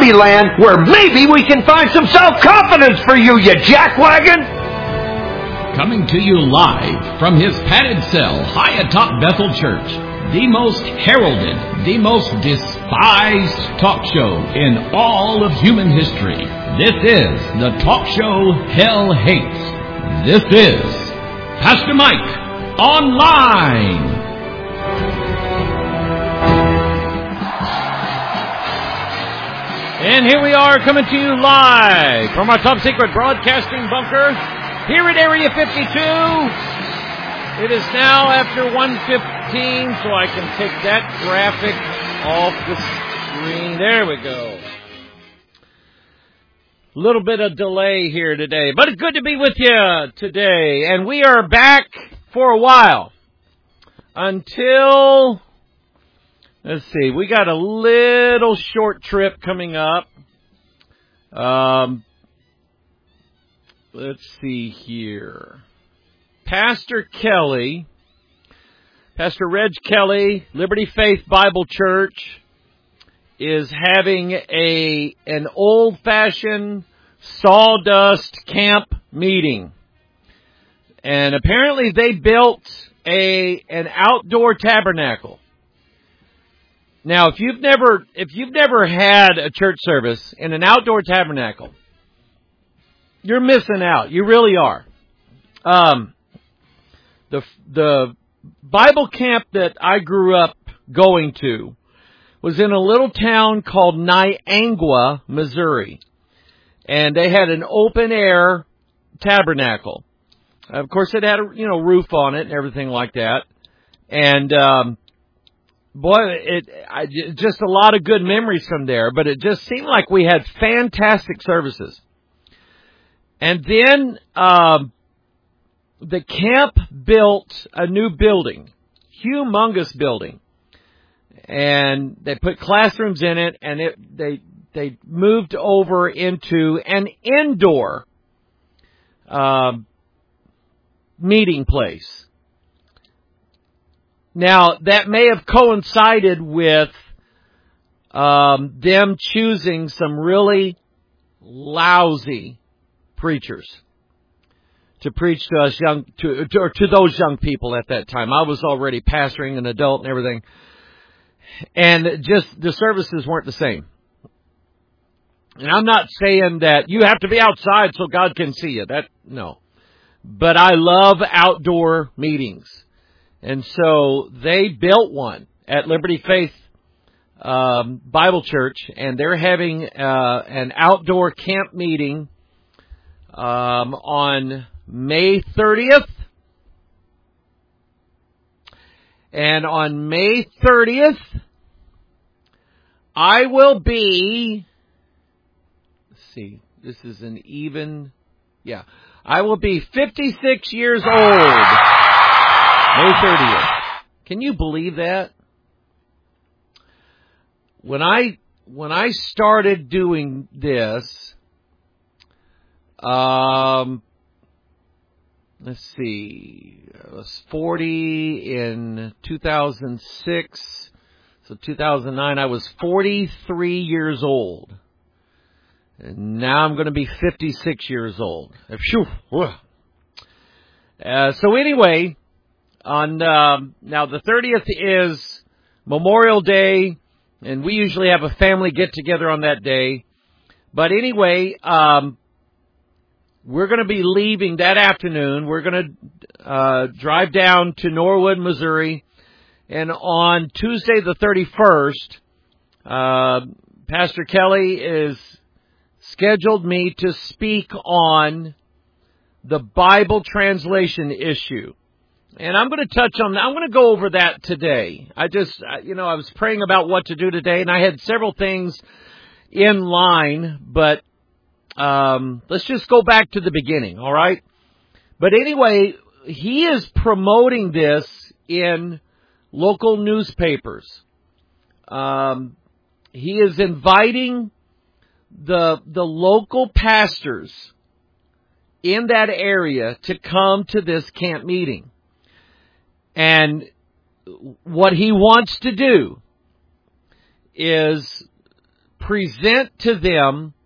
zombie land where maybe we can find some self-confidence for you, you jackwagon! Coming to you live from his padded cell high atop Bethel Church, the most heralded, the most despised talk show in all of human history. This is the talk show hell hates. This is Pastor Mike Online. And here we are coming to you live from our top secret broadcasting bunker here at Area 52. It is now after 1:15, so I can take that graphic off the screen. There we go. A little bit of delay here today, but it's good to be with you today. And we are back for a while until... Let's see, we got a little short trip coming up. Let's see here. Pastor Reg Kelly, Liberty Faith Bible Church, is having an old-fashioned sawdust camp meeting. And apparently they built an outdoor tabernacle. Now, if you've never had a church service in an outdoor tabernacle, you're missing out. You really are. The Bible camp that I grew up going to was in a little town called Niangua, Missouri, and they had an open air tabernacle. Of course, it had a roof on it and everything like that, and just a lot of good memories from there, but it just seemed like we had fantastic services. And then the camp built a new building, humongous building, and they put classrooms in it, and they moved over into an indoor meeting place. Now, that may have coincided with them choosing some really lousy preachers to preach to us to those young people at that time. I was already pastoring an adult and everything, and just the services weren't the same. And I'm not saying that you have to be outside so God can see you. No. But I love outdoor meetings. And so they built one at Liberty Faith Bible Church, and they're having an outdoor camp meeting on May 30th. And on May 30th, I will be... Let's see, this is I will be 56 years old. May 30th. Can you believe that? When I started doing this, let's see, I was 40 in 2006, so 2009, I was 43 years old. And now I'm going to be 56 years old. So anyway... now the 30th is Memorial Day, and we usually have a family get-together on that day. But anyway, we're going to be leaving that afternoon. We're going to drive down to Norwood, Missouri, and on Tuesday the 31st, Pastor Kelly is scheduled me to speak on the Bible translation issue. And I'm going to touch on that. I'm going to go over that today. I was praying about what to do today, and I had several things in line, but let's just go back to the beginning, all right? But anyway, he is promoting this in local newspapers. He is inviting the local pastors in that area to come to this camp meeting. And what he wants to do is present to them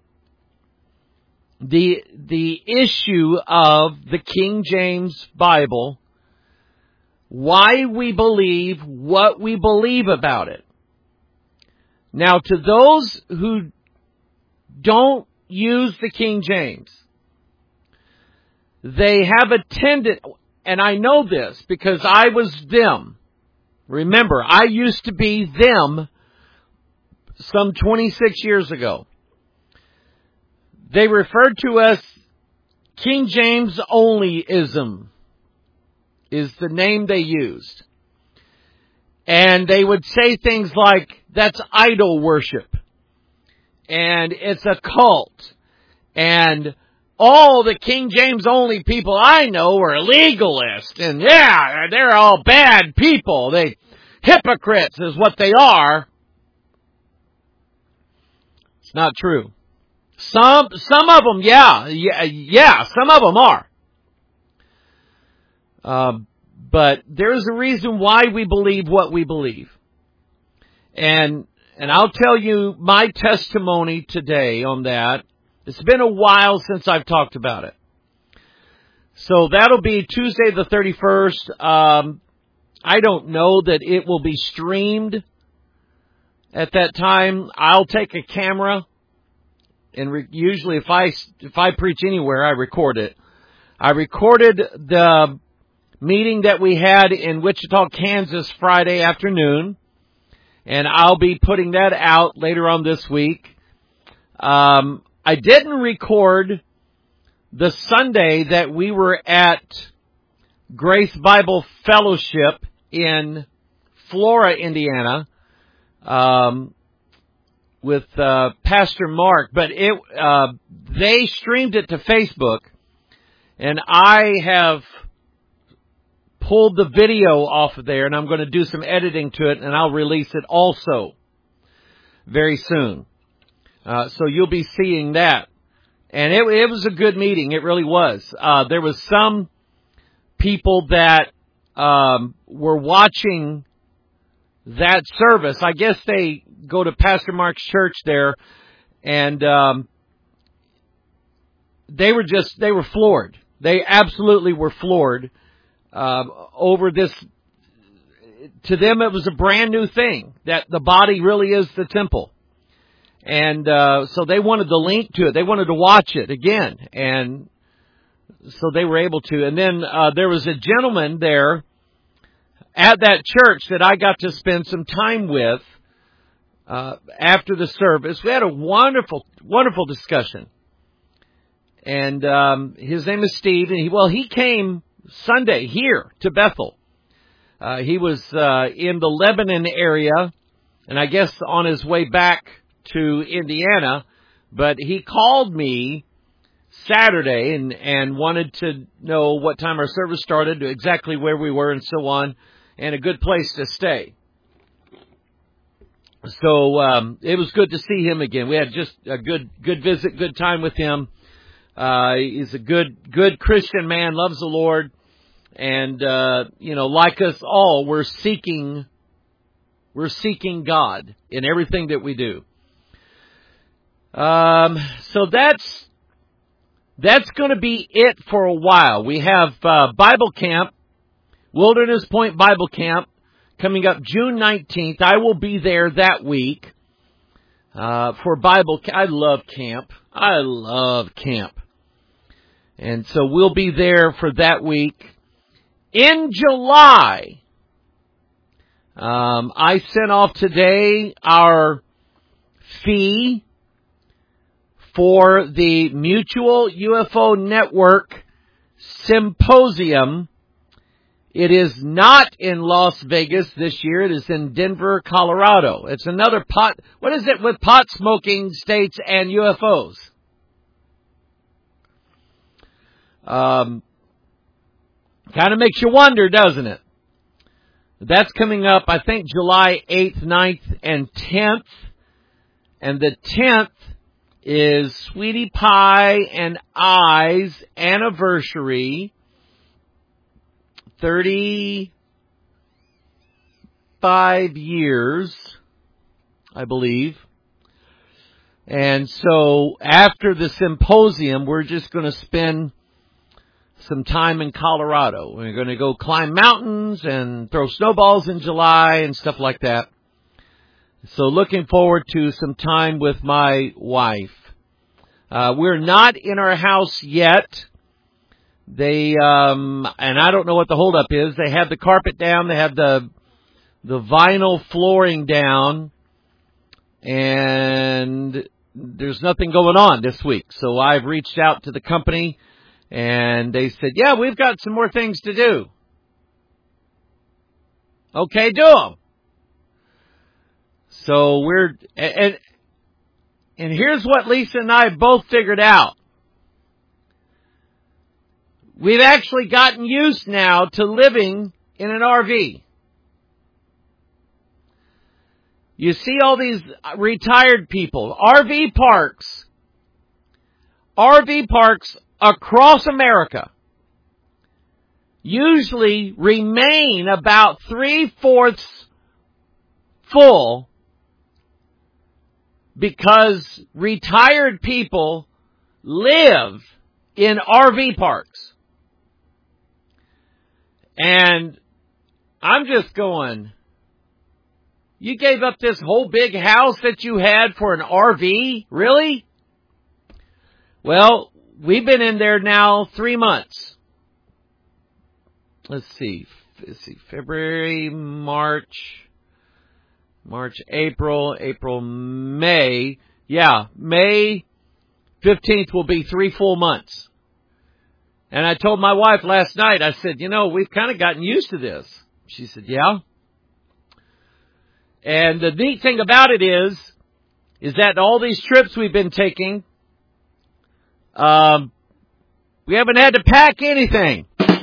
the issue of the King James Bible, why we believe what we believe about it. Now, to those who don't use the King James, they have a tendency, and I know this because I was them. Remember, I used to be them some 26 years ago. They referred to us King James onlyism is the name they used. And they would say things like, that's idol worship. And it's a cult. And all the King James only people I know are legalists. And yeah, they're all bad people. They hypocrites is what they are. It's not true. Some of them, yeah, some of them are. But there's a reason why we believe what we believe. And I'll tell you my testimony today on that. It's been a while since I've talked about it. So that'll be Tuesday the 31st. I don't know that it will be streamed at that time. I'll take a camera, and usually if I preach anywhere, I record it. I recorded the meeting that we had in Wichita, Kansas Friday afternoon, and I'll be putting that out later on this week. I didn't record the Sunday that we were at Grace Bible Fellowship in Flora, Indiana, with Pastor Mark, but they streamed it to Facebook, and I have pulled the video off of there, and I'm going to do some editing to it, and I'll release it also very soon. So you'll be seeing that. And it was a good meeting. It really was. There was some people that were watching that service. I guess they go to Pastor Mark's church there, and they were floored. They absolutely were floored over this. To them, it was a brand new thing, that the body really is the temple. And so they wanted the link to it. They wanted to watch it again. And so they were able to. And then there was a gentleman there at that church that I got to spend some time with after the service. We had a wonderful, wonderful discussion. And his name is Steve. And he came Sunday here to Bethel. He was in the Lebanon area, and I guess on his way back to Indiana, but he called me Saturday and wanted to know what time our service started, exactly where we were and so on, and a good place to stay. So it was good to see him again. We had just a good visit, good time with him. He's a good Christian man, loves the Lord, and like us all, we're seeking God in everything that we do. So that's going to be it for a while. We have Bible Camp, Wilderness Point Bible Camp, coming up June 19th. I will be there that week for Bible Camp. I love camp. And so we'll be there for that week. In July, I sent off today our fee for the Mutual UFO Network Symposium. It is not in Las Vegas this year. It is in Denver, Colorado. It's another what is it with pot smoking states and UFOs? Kind of makes you wonder, doesn't it? That's coming up, I think, July 8th, 9th, and 10th. And the 10th is Sweetie Pie and I's anniversary. 35 years, I believe. And so after the symposium, we're just going to spend some time in Colorado. We're going to go climb mountains and throw snowballs in July and stuff like that. So looking forward to some time with my wife. We're not in our house yet. They, and I don't know what the holdup is. They have the carpet down. They have the vinyl flooring down. And there's nothing going on this week. So I've reached out to the company and they said, yeah, we've got some more things to do. Okay, do them. So and here's what Lisa and I both figured out. We've actually gotten used now to living in an RV. You see all these retired people, RV parks across America usually remain about 3/4 full because retired people live in RV parks. And I'm just going, you gave up this whole big house that you had for an RV? Really? Well, we've been in there now 3 months. Let's see, February, March, April, May. Yeah, May 15th will be 3 full months. And I told my wife last night, I said, we've kind of gotten used to this. She said, yeah. And the neat thing about it is that all these trips we've been taking, we haven't had to pack anything.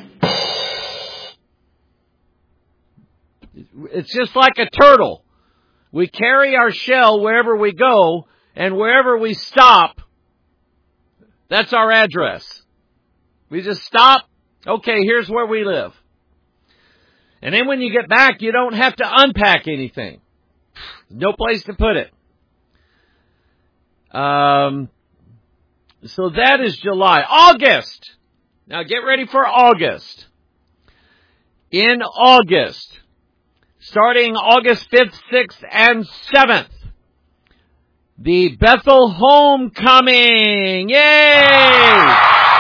It's just like a turtle. We carry our shell wherever we go, and wherever we stop, that's our address. We just stop. Okay, here's where we live. And then when you get back, you don't have to unpack anything. No place to put it. So that is July. August. Now get ready for August. In August, starting August 5th, 6th, and 7th, the Bethel Homecoming. Yay!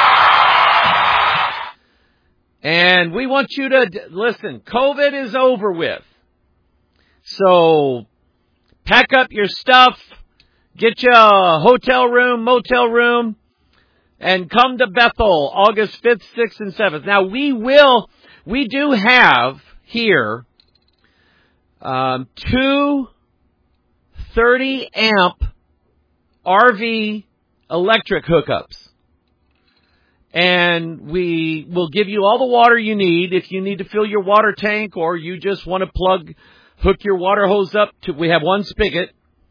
And we want you to, listen, COVID is over with. So pack up your stuff, get you a hotel room, motel room, and come to Bethel August 5th, 6th, and 7th. Now we do have here 2 30-amp RV electric hookups. And we will give you all the water you need if you need to fill your water tank or you just want to hook your water hose up to, we have 1 spigot.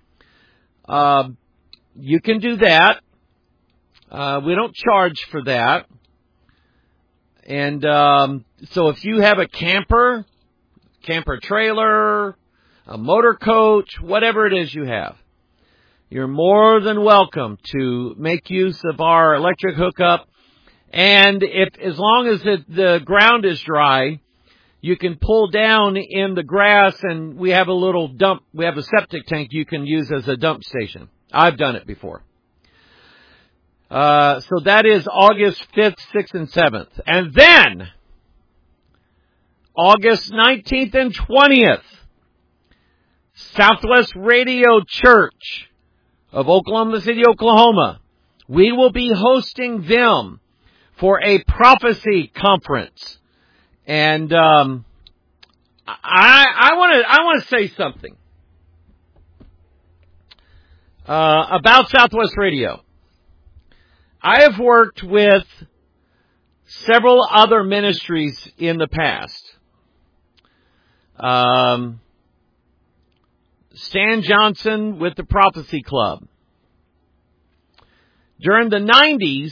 You can do that. We don't charge for that. And so if you have a camper trailer, a motor coach, whatever it is you have, you're more than welcome to make use of our electric hookup. And as long as the ground is dry, you can pull down in the grass, and we have a little dump. We have a septic tank you can use as a dump station. I've done it before. So that is August 5th, 6th, and 7th. And then, August 19th and 20th, Southwest Radio Church of Oklahoma City, Oklahoma. We will be hosting them for a prophecy conference. And I want to say something about Southwest Radio. I have worked with several other ministries in the past. Stan Johnson with the Prophecy Club. During the 90s,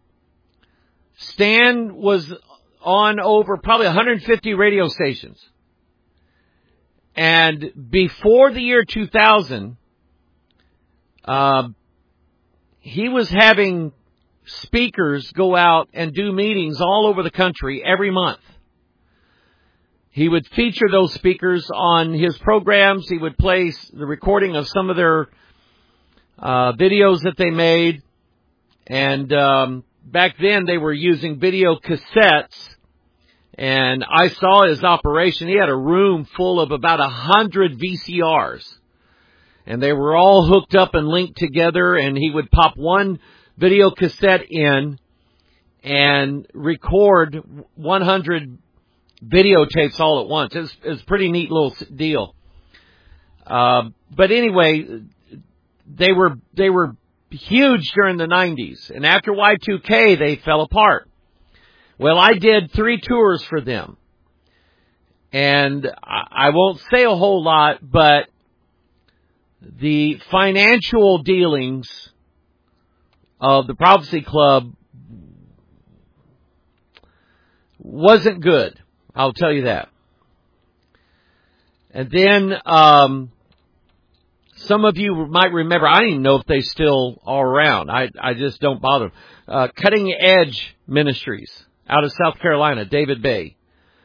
Stan was on over probably 150 radio stations. And before the year 2000, he was having speakers go out and do meetings all over the country every month. He would feature those speakers on his programs. He would play the recording of some of their videos that they made. And back then they were using video cassettes. And I saw his operation. He had a room full of about 100 VCRs. And they were all hooked up and linked together. And he would pop one video cassette in and record 100 videotapes all at once. It was a pretty neat little deal. But anyway, they were huge during the 90s. And after Y2K, they fell apart. Well, I did 3 tours for them. And I won't say a whole lot, but the financial dealings of the Prophecy Club wasn't good. I'll tell you that. And then, some of you might remember, I don't even know if they still are around. I just don't bother. Cutting Edge Ministries out of South Carolina, David Bay.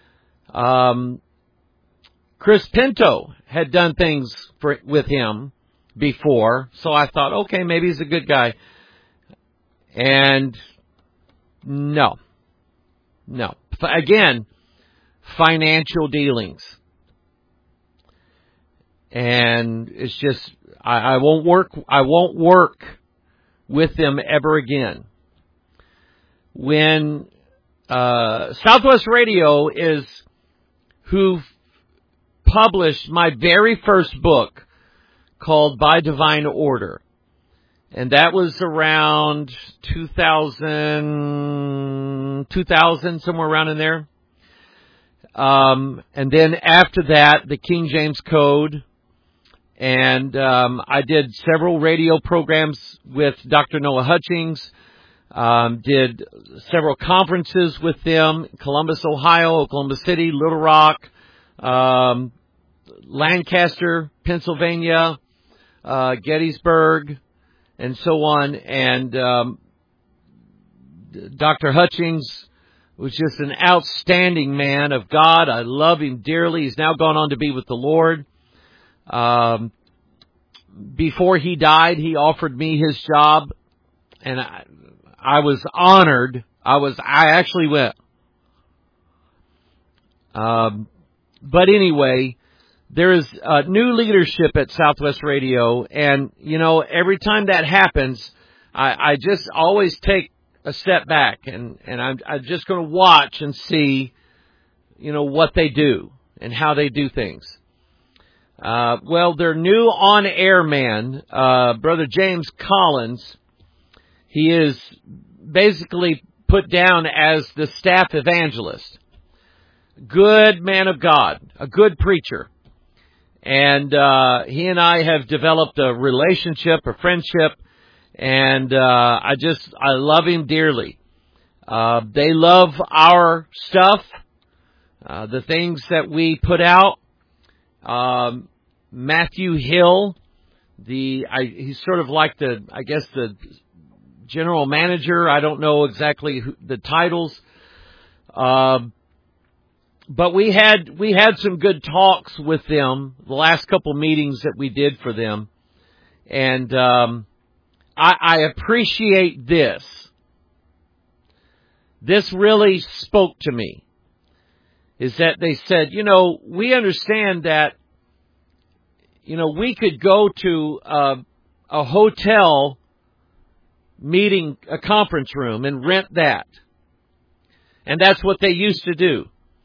Chris Pinto had done things with him before, so I thought, okay, maybe he's a good guy. And no. Again, financial dealings. And it's just, I won't work with them ever again. When Southwest Radio is who published my very first book called By Divine Order. And that was around 2000, somewhere around in there. And then after that, the King James Code. And I did several radio programs with Dr. Noah Hutchings. Did several conferences with them. Columbus, Ohio, Oklahoma City, Little Rock, Lancaster, Pennsylvania, Gettysburg, and so on. And Dr. Hutchings was just an outstanding man of God. I love him dearly. He's now gone on to be with the Lord. Before he died, he offered me his job, and I was honored. I actually went. But anyway, there is new leadership at Southwest Radio, and every time that happens, I just always take a step back, and I'm just going to watch and see, what they do and how they do things. Well, their new on-air man, Brother James Collins, he is basically put down as the staff evangelist. Good man of God, a good preacher. And he and I have developed a relationship, a friendship, and I love him dearly. They love our stuff, the things that we put out. Matthew Hill, he's sort of like the general manager. I don't know exactly the titles. But we had some good talks with them, the last couple meetings that we did for them. And I appreciate this. This really spoke to me. Is that they said, we understand that, we could go to a hotel meeting, a conference room, and rent that. And that's what they used to do.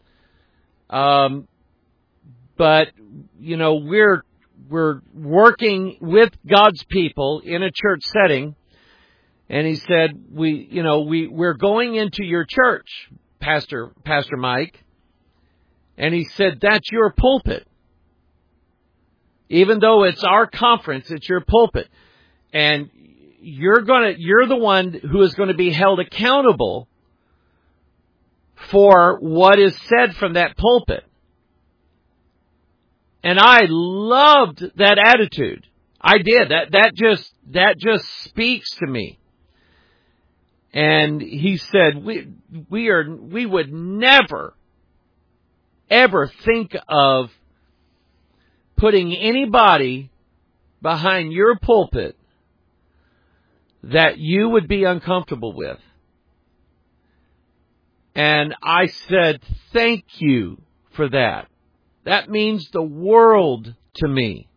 But, we're working with God's people in a church setting. And he said, we're going into your church, Pastor Mike. And he said, that's your pulpit. Even though it's our conference, it's your pulpit. And you're the one who is going to be held accountable for what is said from that pulpit. And I loved that attitude. I did. that just speaks to me. And he said, we would never, ever think of putting anybody behind your pulpit that you would be uncomfortable with. And I said, thank you for that. That means the world to me.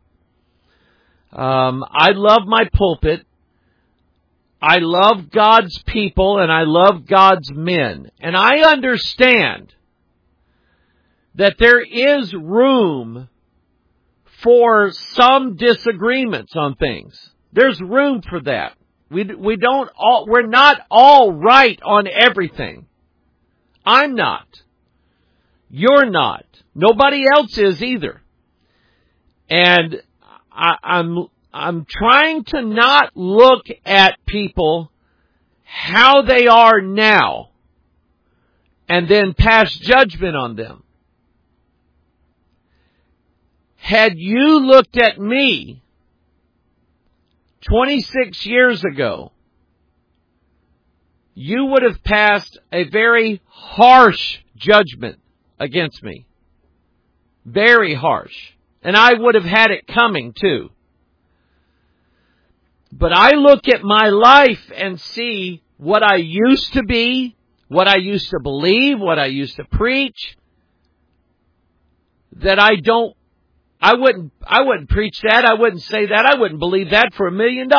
I love my pulpit. I love God's people and I love God's men. And I understand that there is room for some disagreements on things. There's room for that. We're not all right on everything. I'm not. You're not. Nobody else is either. And I'm trying to not look at people how they are now and then pass judgment on them. Had you looked at me 26 years ago, you would have passed a very harsh judgment against me. Very harsh. And I would have had it coming too. But I look at my life and see what I used to be, what I used to believe, what I used to preach, that I wouldn't preach that, I wouldn't say that, I wouldn't believe that for $1 million.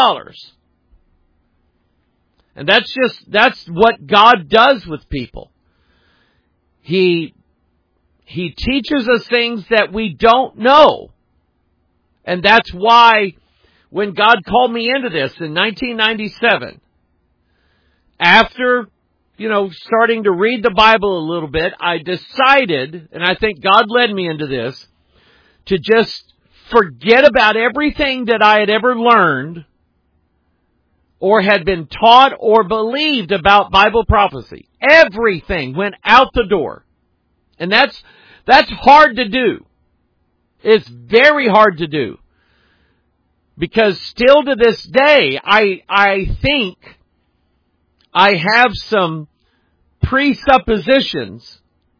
And that's what God does with people. He teaches us things that we don't know. And that's why when God called me into this in 1997, after, starting to read the Bible a little bit, I decided, and I think God led me into this, to just forget about everything that I had ever learned or had been taught or believed about Bible prophecy. Everything went out the door. And that's hard to do. It's very hard to do. Because still to this day, I think I have some presuppositions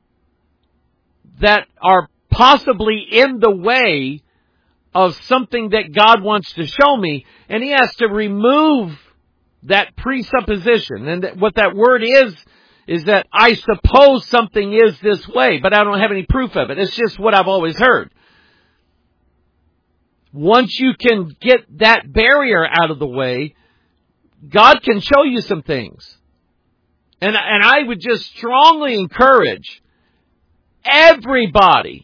that are possibly in the way of something that God wants to show me, and He has to remove that presupposition. And what that word is that I suppose something is this way, but I don't have any proof of it. It's just what I've always heard. Once you can get that barrier out of the way, God can show you some things. And I would just strongly encourage everybody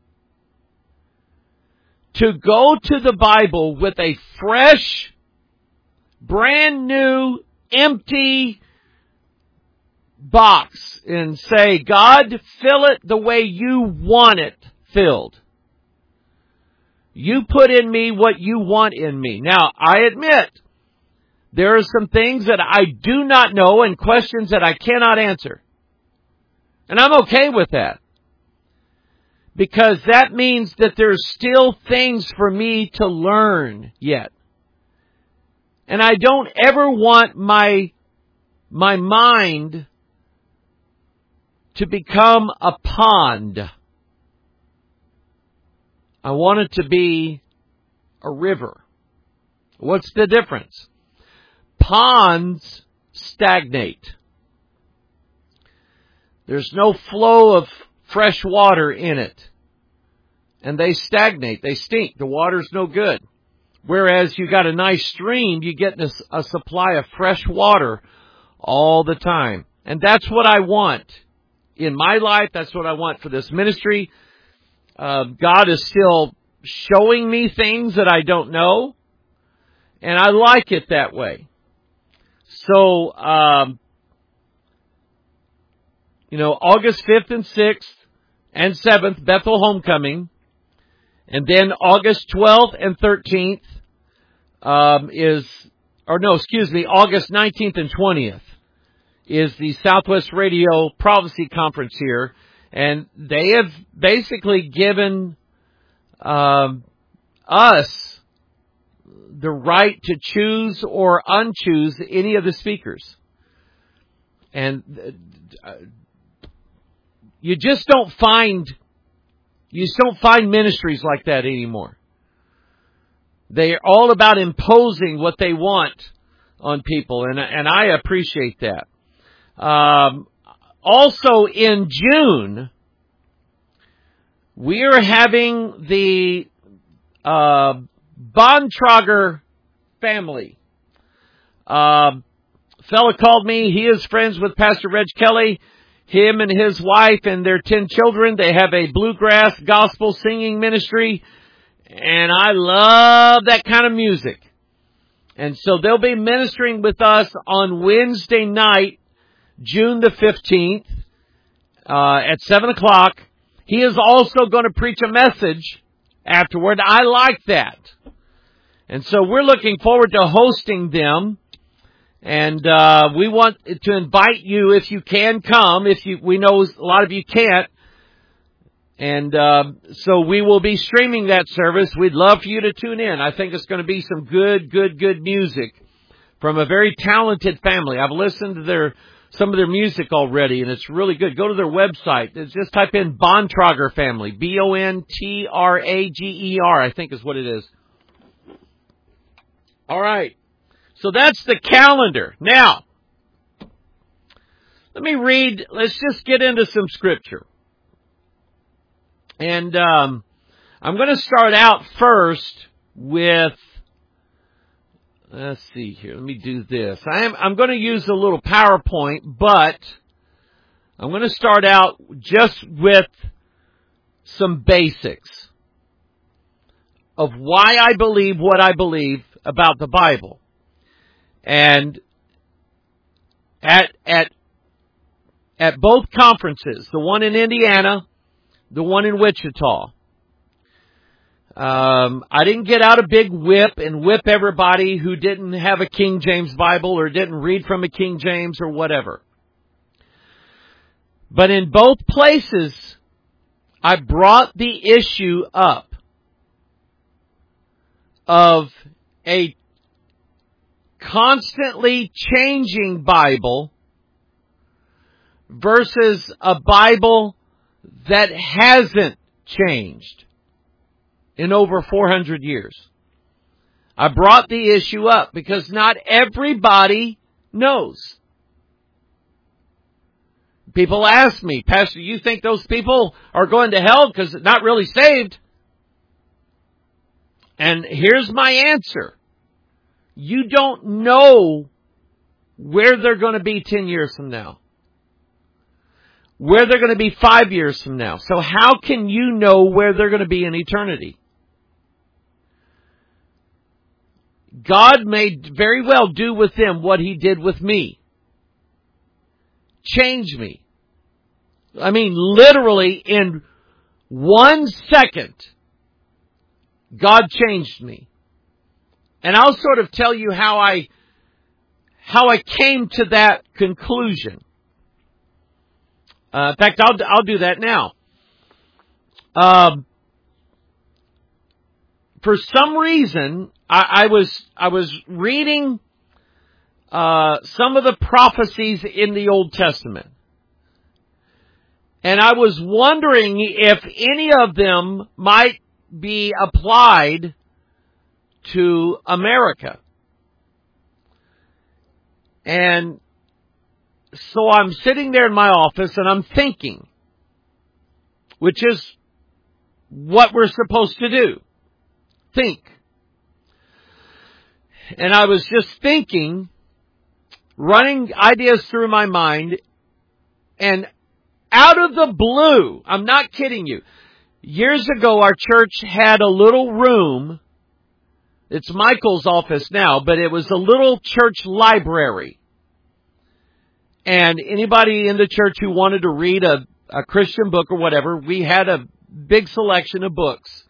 to go to the Bible with a fresh, brand new, empty box and say, God, fill it the way you want it filled. You put in me what you want in me. Now, I admit, there are some things that I do not know and questions that I cannot answer. And I'm okay with that. Because that means that there's still things for me to learn yet. And I don't ever want my mind to become a pond. I want it to be a river. What's the difference? Ponds stagnate. There's no flow of fresh water in it. And they stagnate. They stink. The water's no good. Whereas you got a nice stream, you get a supply of fresh water all the time. And that's what I want in my life. That's what I want for this ministry. God is still showing me things that I don't know. And I like it that way. So, August 5th and 6th and 7th, Bethel Homecoming. And then August 12th and 13th August 19th and 20th is the Southwest Radio Prophecy Conference here. And they have basically given us the right to choose or unchoose any of the speakers. And you just don't find ministries like that anymore. They're all about imposing what they want on people, and I appreciate that. Also in June, we are having the Bontrager family. Fella called me. He is friends with Pastor Reg Kelly. Him and his wife and their 10 children. They have a bluegrass gospel singing ministry. And I love that kind of music. And so they'll be ministering with us on Wednesday night, June the 15th, at 7 o'clock. He is also going to preach a message afterward. I like that. And so we're looking forward to hosting them. And we want to invite you, if you can come. We know a lot of you can't. And so we will be streaming that service. We'd love for you to tune in. I think it's going to be some good music from a very talented family. I've listened to some of their music already, and it's really good. Go to their website. Just type in Bontrager family. Bontrager, I think is what it is. All right. So that's the calendar. Now, let me read. Let's just get into some scripture. And I'm going to start out first with, let's see here. Let me do this. I'm going to use a little PowerPoint, but I'm going to start out just with some basics of why I believe what I believe about the Bible. And at both conferences, the one in Indiana, the one in Wichita, I didn't get out a big whip and whip everybody who didn't have a King James Bible or didn't read from a King James or whatever. But in both places, I brought the issue up of a constantly changing Bible versus a Bible that hasn't changed in over 400 years. I brought the issue up because not everybody knows. People ask me, Pastor, you think those people are going to hell because they're not really saved? And here's my answer. You don't know where they're going to be 10 years from now. Where they're going to be 5 years from now. So how can you know where they're going to be in eternity? God may very well do with them what He did with me. Change me. I mean, literally in 1 second, God changed me. And I'll sort of tell you how I came to that conclusion. In fact, I'll do that now. For some reason, I was reading some of the prophecies in the Old Testament, and I was wondering if any of them might be applied to America. And so I'm sitting there in my office and I'm thinking, which is what we're supposed to do. Think. And I was just thinking, running ideas through my mind, and out of the blue, I'm not kidding you, years ago our church had a little room. It's Michael's office now, but it was a little church library. And anybody in the church who wanted to read a Christian book or whatever, we had a big selection of books.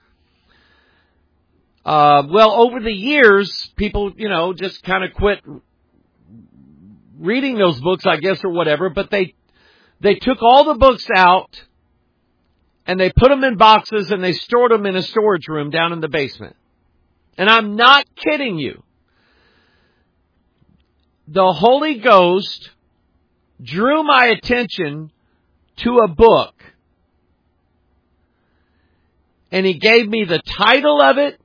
Well, over the years, people, just kind of quit reading those books, I guess, or whatever. But they took all the books out and they put them in boxes and they stored them in a storage room down in the basement. And I'm not kidding you. The Holy Ghost drew my attention to a book. And He gave me the title of it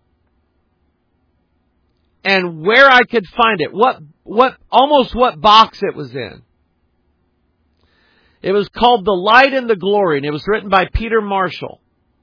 and where I could find it. What box it was in. It was called The Light and the Glory, and it was written by Peter Marshall.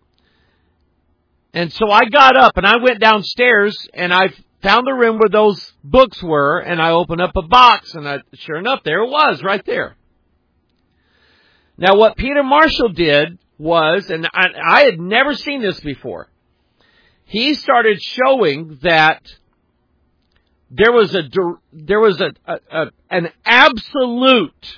And so I got up and I went downstairs and I found the room where those books were, and I opened up a box, and sure enough, there it was, right there. Now, what Peter Marshall did was, and I had never seen this before, he started showing that there was an absolute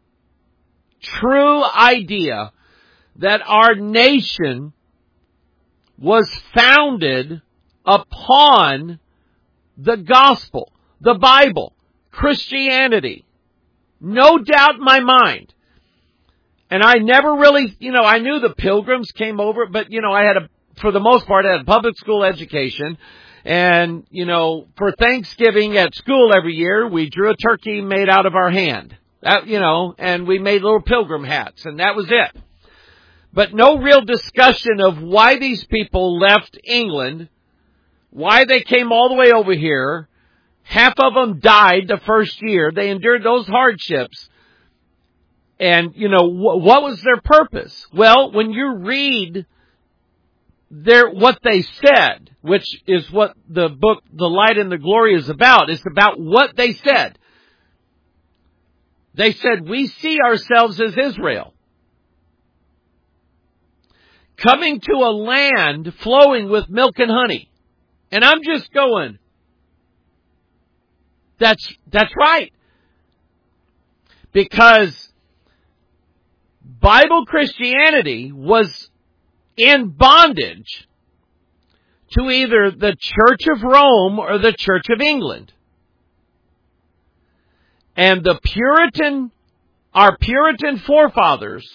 true idea that our nation was founded upon the gospel, the Bible, Christianity. No doubt in my mind. And I never really, I knew the Pilgrims came over, but, for the most part, I had a public school education. And, for Thanksgiving at school every year, we drew a turkey made out of our hand. And we made little pilgrim hats, and that was it. But no real discussion of why these people left England, why they came all the way over here. Half of them died the first year. They endured those hardships. And, what was their purpose? Well, when you read what they said, which is what the book, The Light and the Glory, is about, it's about what they said. They said, we see ourselves as Israel, coming to a land flowing with milk and honey. And I'm just going, that's right. Because Bible Christianity was in bondage to either the Church of Rome or the Church of England. And our Puritan forefathers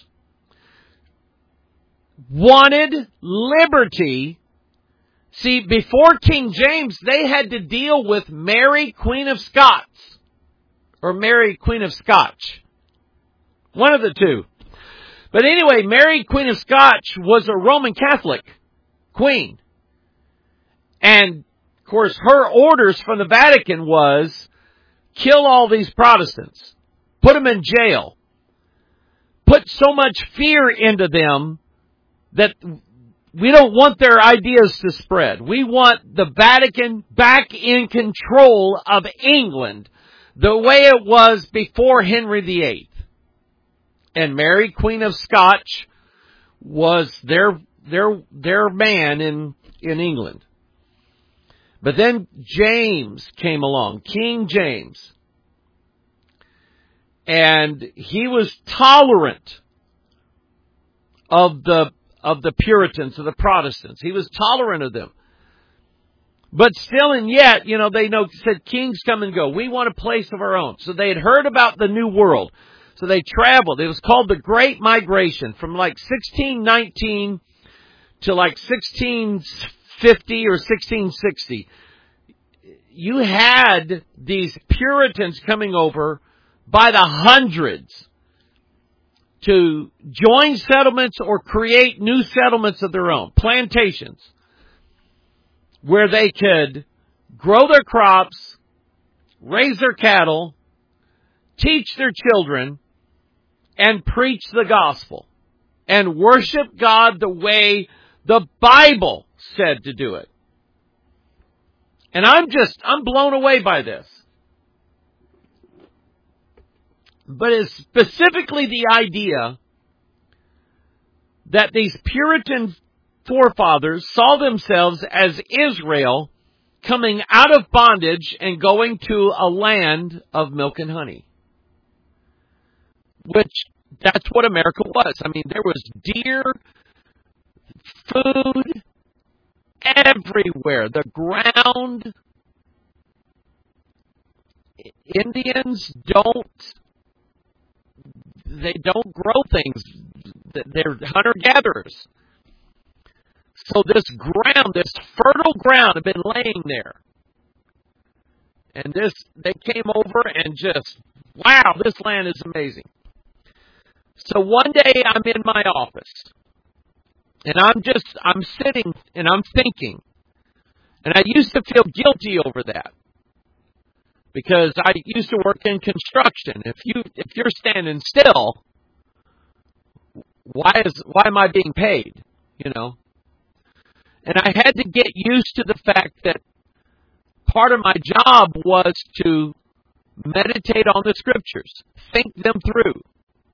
wanted liberty. See, before King James, they had to deal with Mary, Queen of Scots, or Mary, Queen of Scotch. One of the two. But anyway, Mary, Queen of Scotch, was a Roman Catholic queen. And, of course, her orders from the Vatican was, kill all these Protestants. Put them in jail. Put so much fear into them that we don't want their ideas to spread. We want the Vatican back in control of England the way it was before Henry VIII. And Mary, Queen of Scotch, was their man in England. But then James came along, King James. And he was tolerant of the Puritans, of the Protestants. He was tolerant of them. But still and yet, they said, kings come and go. We want a place of our own. So they had heard about the New World. So they traveled. It was called the Great Migration from 1619 to 1650 or 1660. You had these Puritans coming over by the hundreds to join settlements or create new settlements of their own, plantations, where they could grow their crops, raise their cattle, teach their children, and preach the gospel, and worship God the way the Bible said to do it. And I'm blown away by this. But it's specifically the idea that these Puritan forefathers saw themselves as Israel coming out of bondage and going to a land of milk and honey. Which, that's what America was. I mean, there was deer, food, everywhere. The ground. Indians don't grow things. They're hunter-gatherers. So this ground, this fertile ground, had been laying there. And they came over and just, wow, this land is amazing. So one day I'm in my office. And I'm sitting and I'm thinking. And I used to feel guilty over that. Because I used to work in construction. If you're standing still, why am I being paid? You know? And I had to get used to the fact that part of my job was to meditate on the Scriptures, think them through.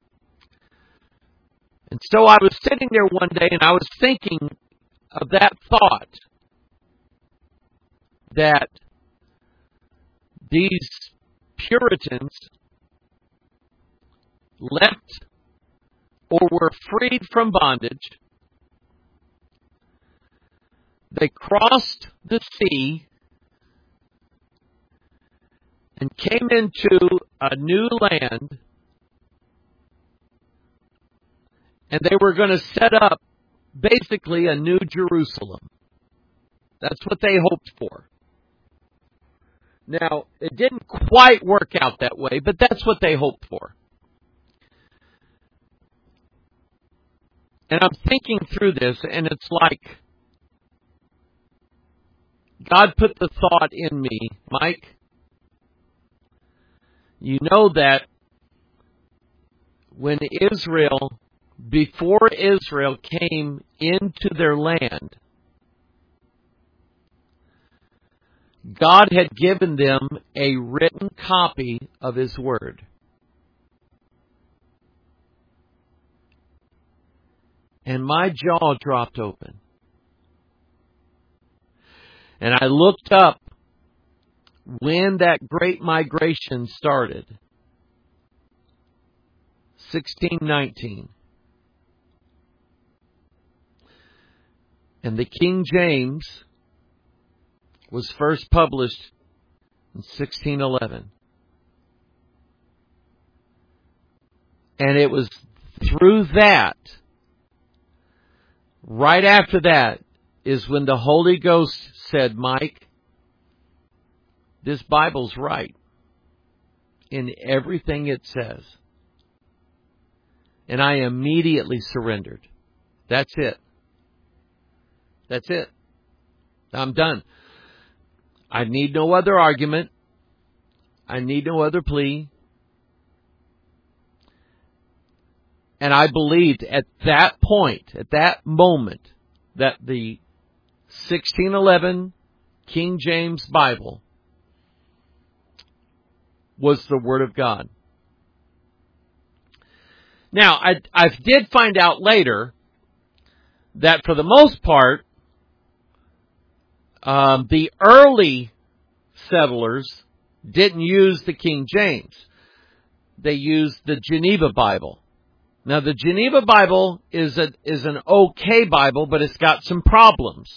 And so I was sitting there one day and I was thinking of that thought that these Puritans left or were freed from bondage. They crossed the sea and came into a new land, and they were going to set up basically a new Jerusalem. That's what they hoped for. Now, it didn't quite work out that way, but that's what they hoped for. And I'm thinking through this, and it's like God put the thought in me, Mike, you know that when before Israel came into their land, God had given them a written copy of His Word. And my jaw dropped open. And I looked up when that great migration started. 1619. And the King James was first published in 1611. And it was through that, right after that, is when the Holy Ghost said, Mike, this Bible's right in everything it says. And I immediately surrendered. That's it. That's it. I'm done. I need no other argument. I need no other plea. And I believed at that point, at that moment, that the 1611 King James Bible was the Word of God. Now, I did find out later that for the most part, the early settlers didn't use the King James. They used the Geneva Bible. Now, the Geneva Bible is an okay Bible, but it's got some problems.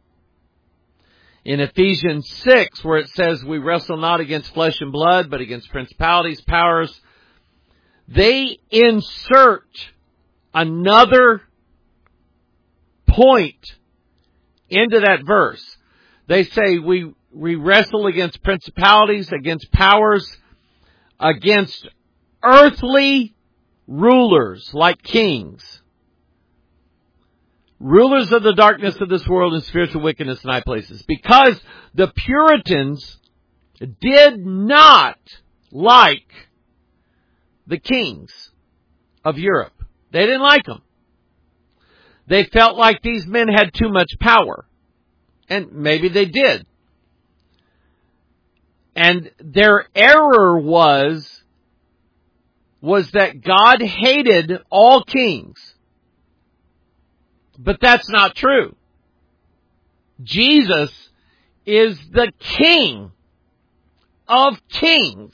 In Ephesians 6, where it says, we wrestle not against flesh and blood, but against principalities, powers, they insert another point into that verse. They say we wrestle against principalities, against powers, against earthly rulers like kings, rulers of the darkness of this world and spiritual wickedness in high places. Because the Puritans did not like the kings of Europe. They didn't like them. They felt like these men had too much power. And maybe they did. And their error was that God hated all kings. But that's not true. Jesus is the King of kings.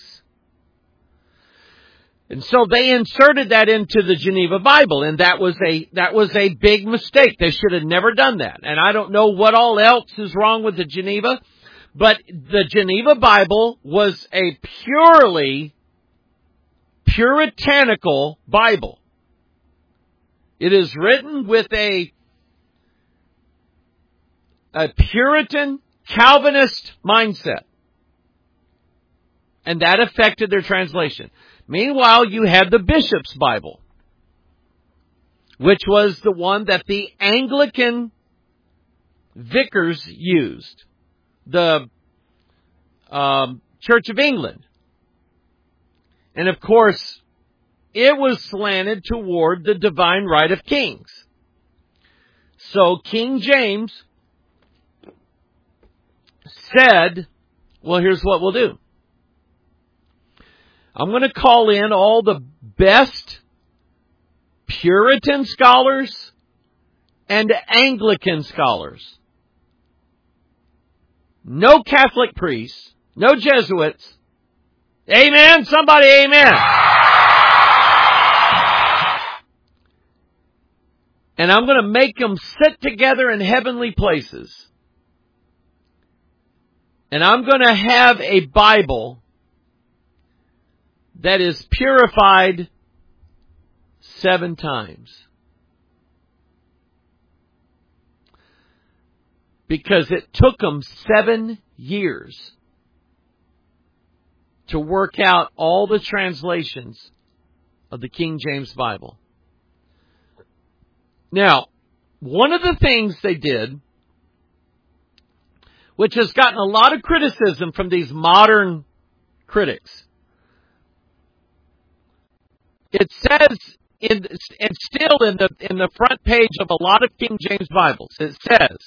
And so they inserted that into the Geneva Bible, and that was a big mistake. They should have never done that. And I don't know what all else is wrong with the Geneva, but the Geneva Bible was a purely puritanical Bible. It is written with a a Puritan Calvinist mindset. And that affected their translation. Meanwhile, you had the Bishop's Bible, which was the one that the Anglican vicars used. The Church of England. And of course, it was slanted toward the divine right of kings. So King James said, well, here's what we'll do. I'm going to call in all the best Puritan scholars and Anglican scholars. No Catholic priests, no Jesuits. Amen? Somebody amen. And I'm going to make them sit together in heavenly places. And I'm going to have a Bible that is purified 7 times. Because it took them 7 years to work out all the translations of the King James Bible. Now, one of the things they did, which has gotten a lot of criticism from these modern critics, it says, it's still in the front page of a lot of King James Bibles, it says,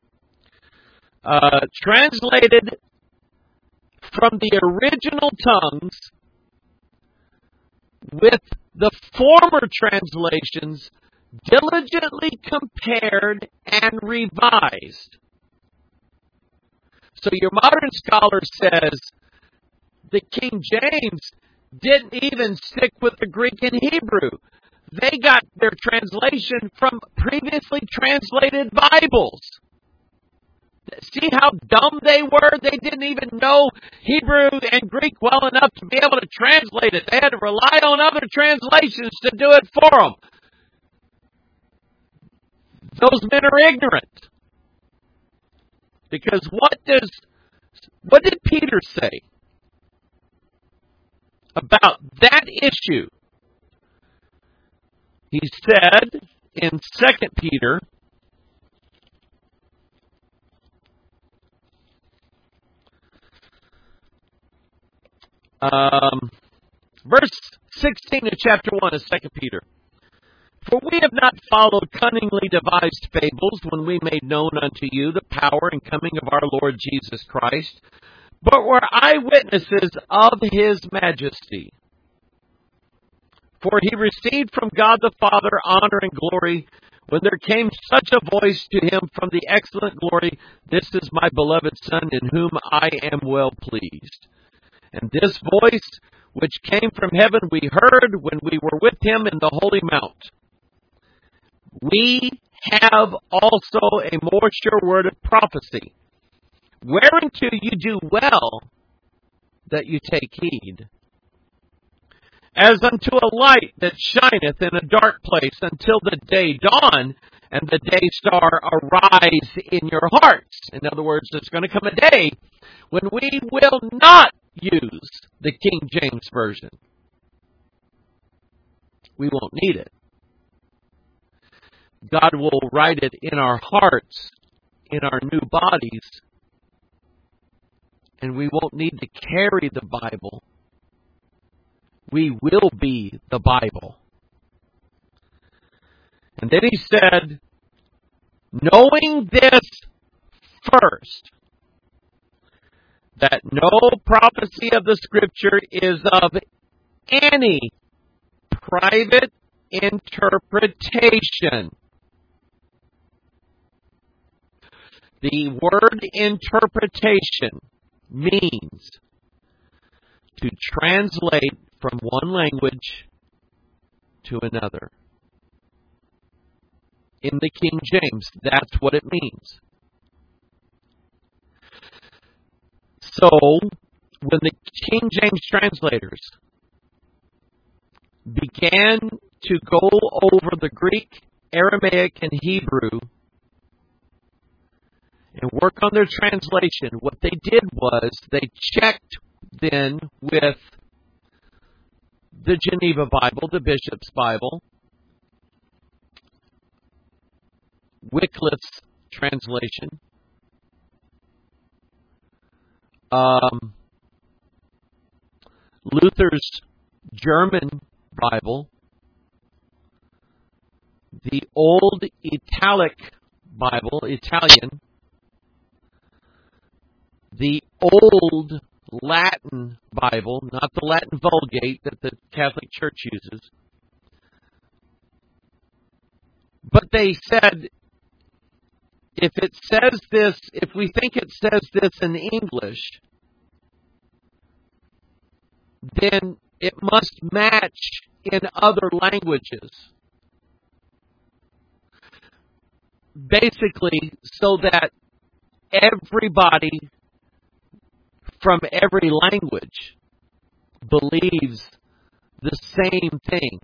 translated from the original tongues with the former translations diligently compared and revised. So your modern scholar says the King James didn't even stick with the Greek and Hebrew. They got their translation from previously translated Bibles. See how dumb they were? They didn't even know Hebrew and Greek well enough to be able to translate it. They had to rely on other translations to do it for them. Those men are ignorant. Because what did Peter say about that issue? He said in 2 Peter, verse 16 of chapter 1 of 2 Peter. For we have not followed cunningly devised fables when we made known unto you the power and coming of our Lord Jesus Christ, but were eyewitnesses of His majesty. For He received from God the Father honor and glory when there came such a voice to Him from the excellent glory, This is my beloved Son in whom I am well pleased. And this voice which came from heaven we heard when we were with Him in the holy mount. We have also a more sure word of prophecy, whereunto you do well that you take heed. As unto a light that shineth in a dark place until the day dawn and the day star arise in your hearts. In other words, there's going to come a day when we will not use the King James Version. We won't need it. God will write it in our hearts, in our new bodies, and we won't need to carry the Bible. We will be the Bible. And then he said, knowing this first, that no prophecy of the Scripture is of any private interpretation. The word interpretation means to translate from one language to another. In the King James, that's what it means. So, when the King James translators began to go over the Greek, Aramaic, and Hebrew and work on their translation, what they did was they checked then with the Geneva Bible, the Bishop's Bible, Wycliffe's translation, Luther's German Bible, the Old Italic Bible, Italian, the Old Latin Bible, not the Latin Vulgate that the Catholic Church uses. But they said, if it says this, if we think it says this in English, then it must match in other languages. Basically, so that everybody from every language believes the same thing.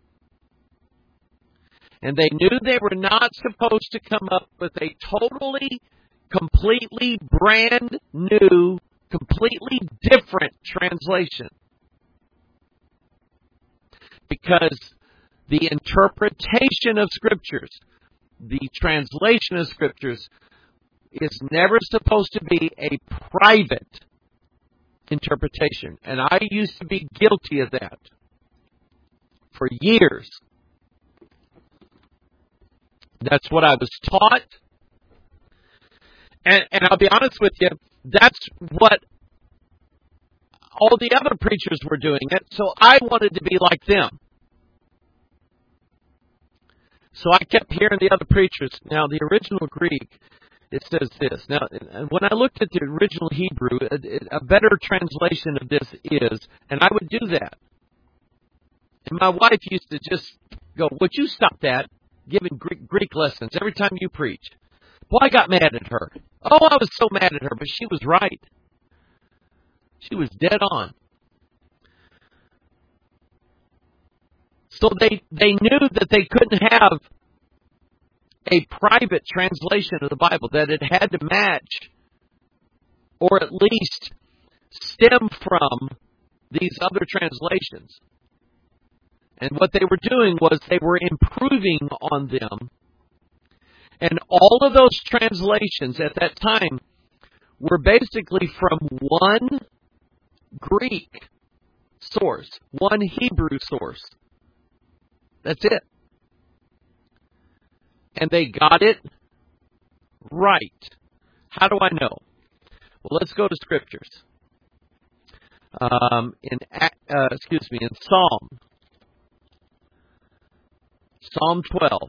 And they knew they were not supposed to come up with a totally, completely brand new, completely different translation. Because the interpretation of Scriptures, the translation of Scriptures, is never supposed to be a private interpretation. And I used to be guilty of that for years. That's what I was taught. And I'll be honest with you, that's what all the other preachers were doing it, so I wanted to be like them. So I kept hearing the other preachers. Now, the original Greek, it says this. Now, when I looked at the original Hebrew, a better translation of this is, and I would do that. And my wife used to just go, would you stop that? Giving Greek lessons every time you preach. Boy, I got mad at her. Oh, I was so mad at her, but she was right. She was dead on. So they knew that they couldn't have a private translation of the Bible, that it had to match or at least stem from these other translations. And what they were doing was they were improving on them. And all of those translations at that time were basically from one Greek source, one Hebrew source. That's it. And they got it right. How do I know? Well, let's go to Scriptures. In Psalm 12.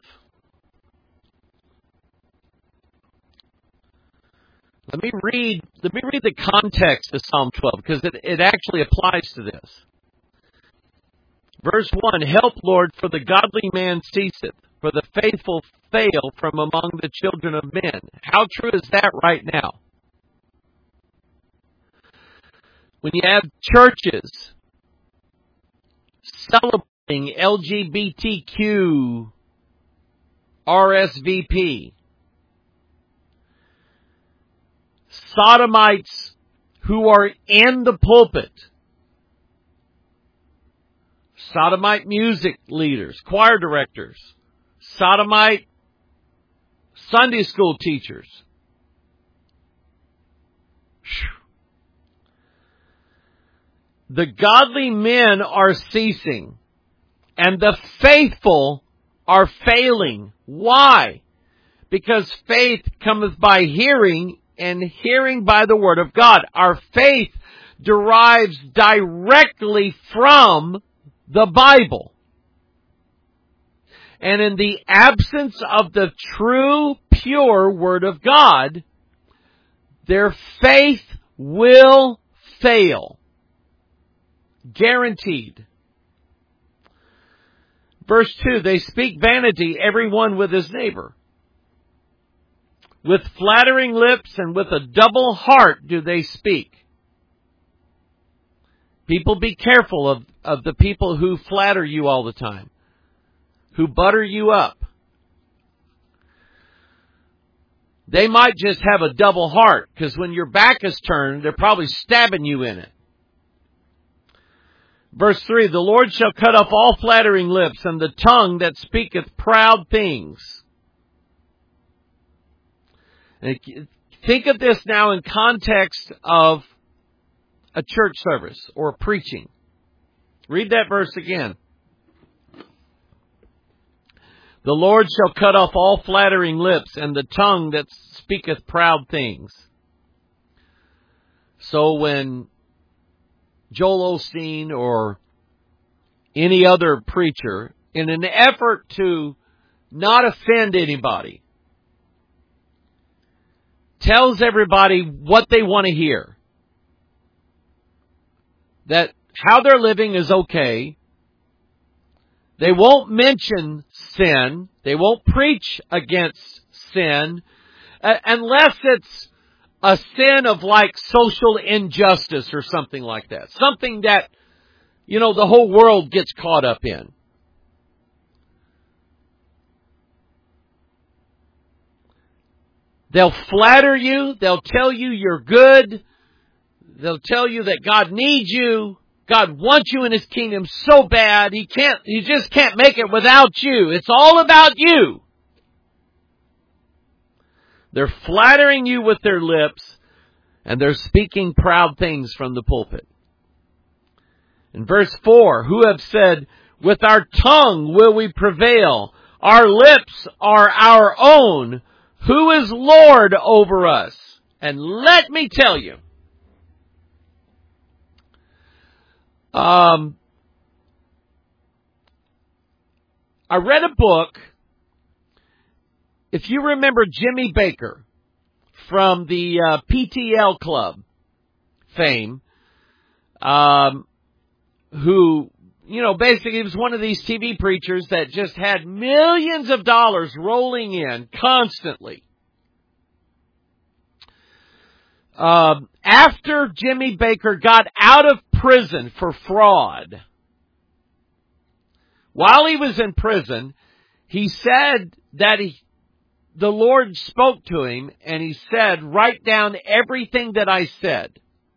Let me read the context of Psalm 12, because it actually applies to this. Verse 1, help, Lord, for the godly man ceaseth, for the faithful fail from among the children of men. How true is that right now? When you have churches celebrating LGBTQ, RSVP, sodomites who are in the pulpit, sodomite music leaders, choir directors, sodomite Sunday school teachers. The godly men are ceasing, and the faithful are failing. Why? Because faith cometh by hearing, and hearing by the word of God. Our faith derives directly from the Bible. And in the absence of the true, pure word of God, their faith will fail. Guaranteed. Verse 2, they speak vanity, every one with his neighbor. With flattering lips and with a double heart do they speak. People, be careful of the people who flatter you all the time, who butter you up. They might just have a double heart, because when your back is turned, they're probably stabbing you in it. Verse 3, the Lord shall cut off all flattering lips, and the tongue that speaketh proud things. And think of this now in context of a church service or preaching. Read that verse again. The Lord shall cut off all flattering lips, and the tongue that speaketh proud things. So when Joel Osteen or any other preacher, in an effort to not offend anybody, tells everybody what they want to hear, that how they're living is okay, they won't mention sin, they won't preach against sin, unless it's a sin of like social injustice or something like that. Something that, the whole world gets caught up in. They'll flatter you. They'll tell you you're good. They'll tell you that God needs you. God wants you in His kingdom so bad. He just can't make it without you. It's all about you. They're flattering you with their lips, and they're speaking proud things from the pulpit. In verse 4, who have said, with our tongue will we prevail. Our lips are our own. Who is Lord over us? And let me tell you, I read a book. If you remember Jimmy Baker from the PTL Club fame, who, basically was one of these TV preachers that just had millions of dollars rolling in constantly. After Jimmy Baker got out of prison for fraud, while he was in prison, he said that the Lord spoke to him, and He said, write down everything that I said.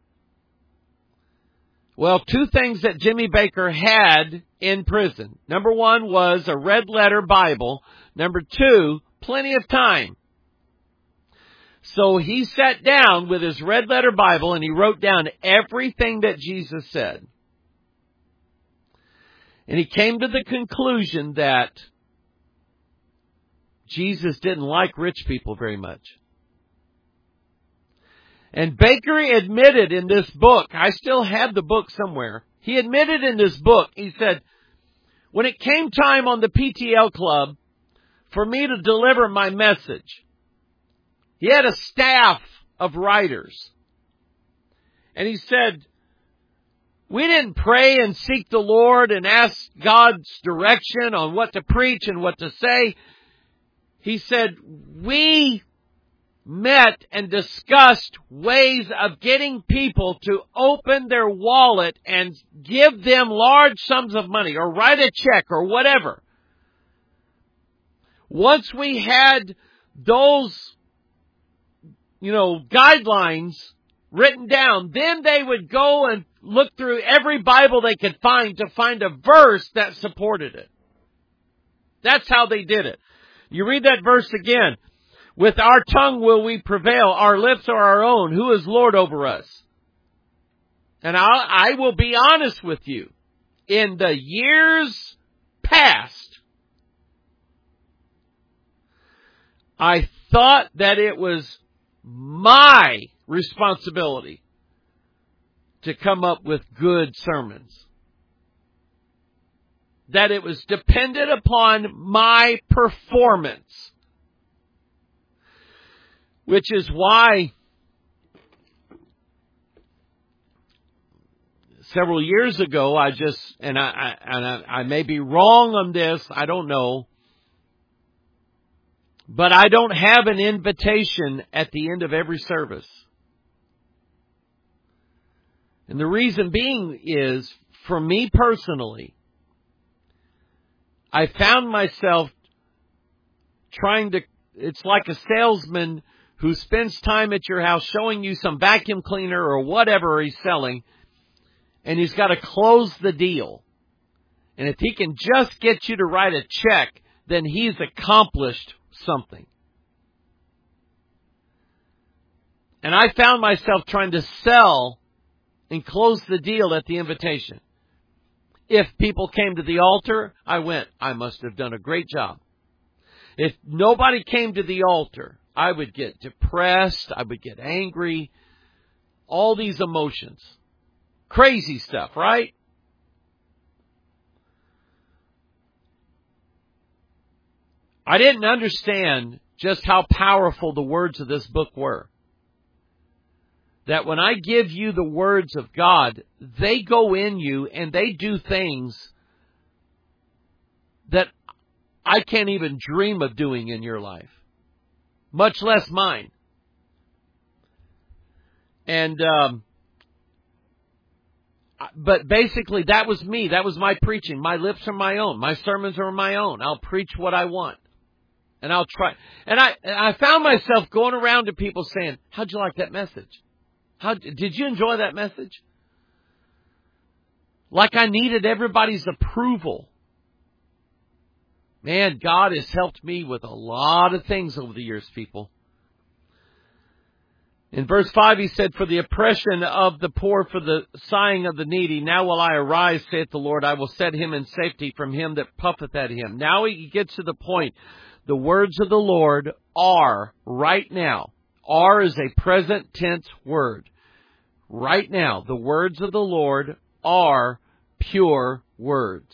Well, two things that Jimmy Baker had in prison. Number one was a red letter Bible. Number two, plenty of time. So he sat down with his red letter Bible and he wrote down everything that Jesus said. And he came to the conclusion that Jesus didn't like rich people very much. And Baker admitted in this book, I still have the book somewhere. He admitted in this book, he said, when it came time on the PTL Club for me to deliver my message, he had a staff of writers. And he said, we didn't pray and seek the Lord and ask God's direction on what to preach and what to say. He said, we met and discussed ways of getting people to open their wallet and give them large sums of money or write a check or whatever. Once we had those, guidelines written down, then they would go and look through every Bible they could find to find a verse that supported it. That's how they did it. You read that verse again. With our tongue will we prevail. Our lips are our own. Who is Lord over us? And I will be honest with you. In the years past, I thought that it was my responsibility to come up with good sermons. That it was dependent upon my performance. Which is why several years ago I may be wrong on this, I don't know. But I don't have an invitation at the end of every service. And the reason being is, for me personally, I found myself it's like a salesman who spends time at your house showing you some vacuum cleaner or whatever he's selling, and he's got to close the deal. And if he can just get you to write a check, then he's accomplished something. And I found myself trying to sell and close the deal at the invitation. If people came to the altar, I went, I must have done a great job. If nobody came to the altar, I would get depressed, I would get angry, all these emotions. Crazy stuff, right? I didn't understand just how powerful the words of this book were. That when I give you the words of God, they go in you and they do things that I can't even dream of doing in your life, much less mine. And, but basically that was me. That was my preaching. My lips are my own. My sermons are my own. I'll preach what I want. And I'll try. And I found myself going around to people saying, how'd you like that message? Did you enjoy that message? Like I needed everybody's approval. Man, God has helped me with a lot of things over the years, people. In verse 5, he said, for the oppression of the poor, for the sighing of the needy, now will I arise, saith the Lord. I will set him in safety from him that puffeth at him. Now he gets to the point. The words of the Lord are, right now, are is a present tense word. Right now, the words of the Lord are pure words.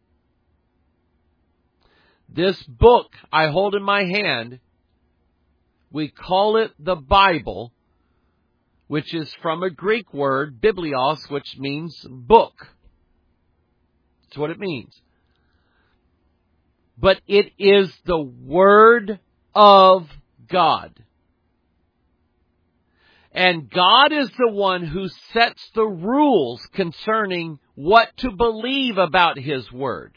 This book I hold in my hand, we call it the Bible, which is from a Greek word, biblios, which means book. That's what it means. But it is the Word of God. And God is the one who sets the rules concerning what to believe about His Word.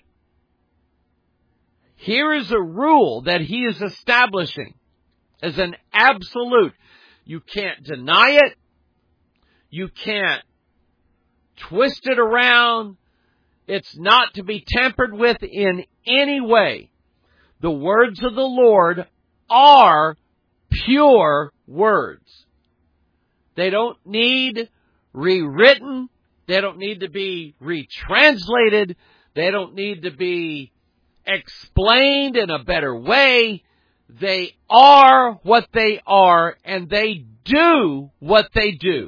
Here is a rule that He is establishing as an absolute. You can't deny it. You can't twist it around. It's not to be tampered with in any way. The words of the Lord are pure words. They don't need rewritten. They don't need to be retranslated. They don't need to be explained in a better way. They are what they are, and they do what they do.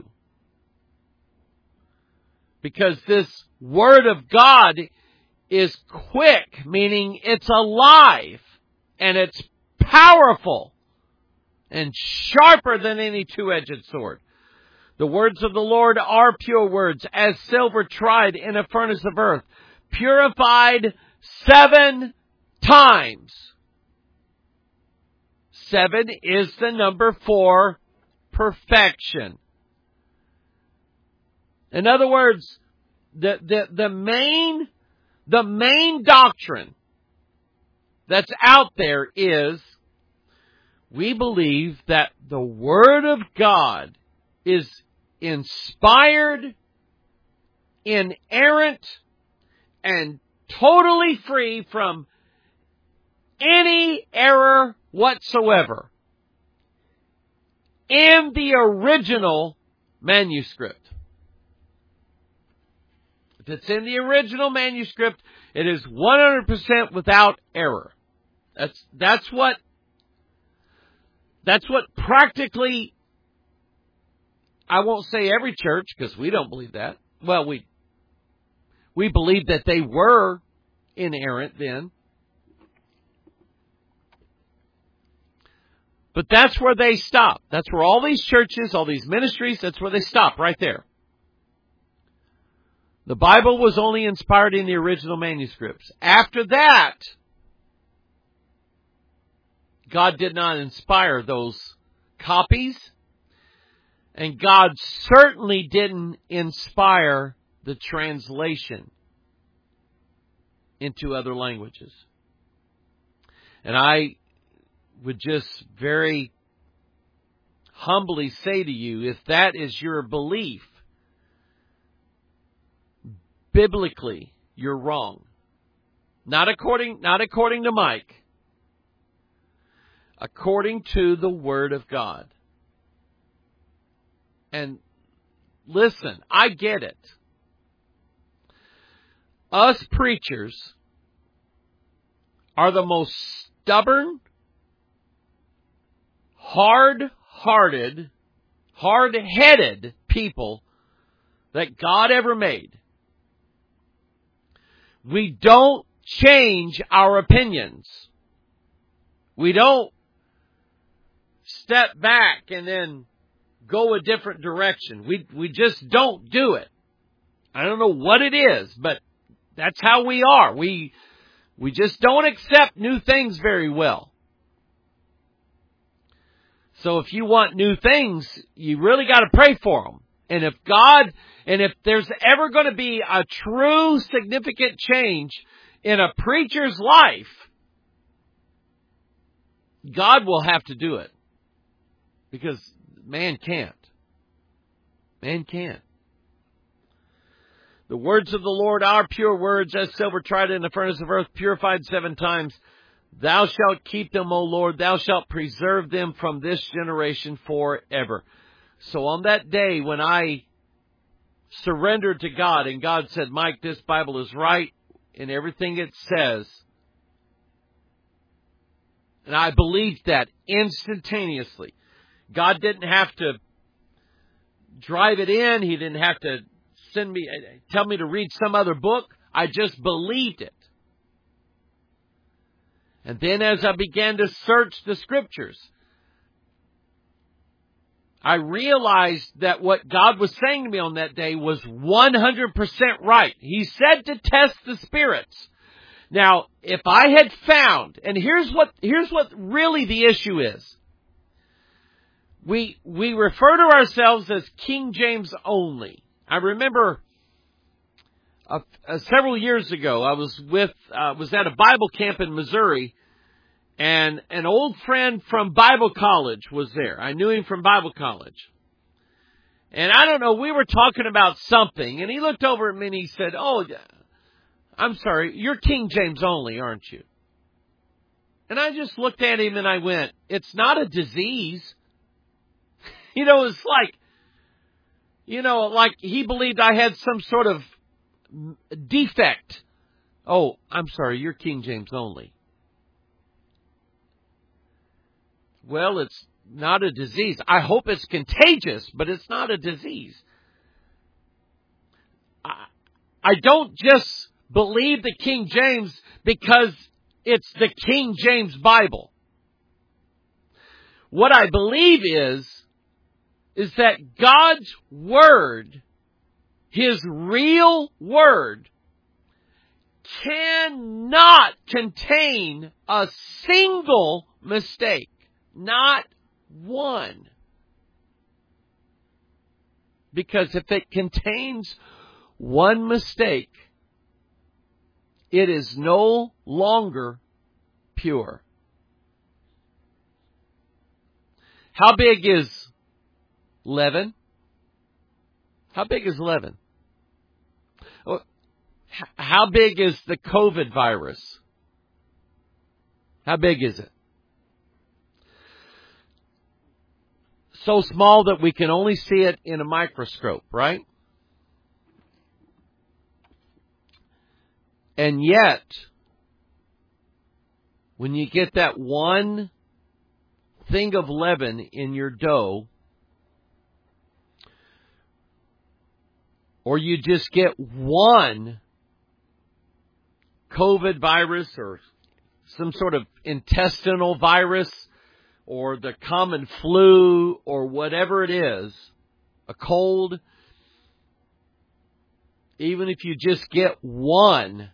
Because this Word of God is quick, meaning it's alive, and it's powerful, and sharper than any two-edged sword. The words of the Lord are pure words, as silver tried in a furnace of earth, purified 7 times. 7 is the number for perfection. In other words, the main doctrine that's out there is we believe that the Word of God is inspired, inerrant, and totally free from any error whatsoever in the original manuscript. If it's in the original manuscript, it is 100% without error. That's what practically, I won't say every church, because we don't believe that. Well, we believe that they were inerrant then. But that's where they stop. That's where all these churches, all these ministries, that's where they stop, right there. The Bible was only inspired in the original manuscripts. After that, God did not inspire those copies, and God certainly didn't inspire the translation into other languages. And I would just very humbly say to you, if that is your belief, biblically, you're wrong. Not according to Mike. According to the Word of God. And listen, I get it. Us preachers are the most stubborn, hard-hearted, hard-headed people that God ever made. We don't change our opinions. We don't step back and then go a different direction. We just don't do it. I don't know what it is, but that's how we are. We just don't accept new things very well. So if you want new things, you really got to pray for them. And if there's ever going to be a true significant change in a preacher's life, God will have to do it. Because man can't. Man can't. The words of the Lord are pure words, as silver tried in the furnace of earth, purified 7 times. Thou shalt keep them, O Lord. Thou shalt preserve them from this generation forever. So on that day when I surrendered to God and God said, Mike, this Bible is right in everything it says. And I believed that instantaneously. God didn't have to drive it in. He didn't have to tell me to read some other book. I just believed it. And then as I began to search the Scriptures, I realized that what God was saying to me on that day was 100% right. He said to test the spirits. Now, if I had found, and here's what really the issue is. We refer to ourselves as King James only. I remember several years ago, I was at a Bible camp in Missouri, and an old friend from Bible college was there. I knew him from Bible college. And I don't know, we were talking about something, and he looked over at me and he said, "Oh, I'm sorry, you're King James only, aren't you?" And I just looked at him and I went, "It's not a disease." It's like he believed I had some sort of defect. "Oh, I'm sorry, you're King James only." Well, it's not a disease. I hope it's contagious, but it's not a disease. I don't just believe the King James because it's the King James Bible. What I believe is that God's Word, His real Word, cannot contain a single mistake. Not one. Because if it contains one mistake, it is no longer pure. How big is leaven? How big is leaven? How big is the COVID virus? How big is it? So small that we can only see it in a microscope, right? And yet, when you get that one thing of leaven in your dough, or you just get one COVID virus or some sort of intestinal virus, or the common flu, or whatever it is, a cold, even if you just get one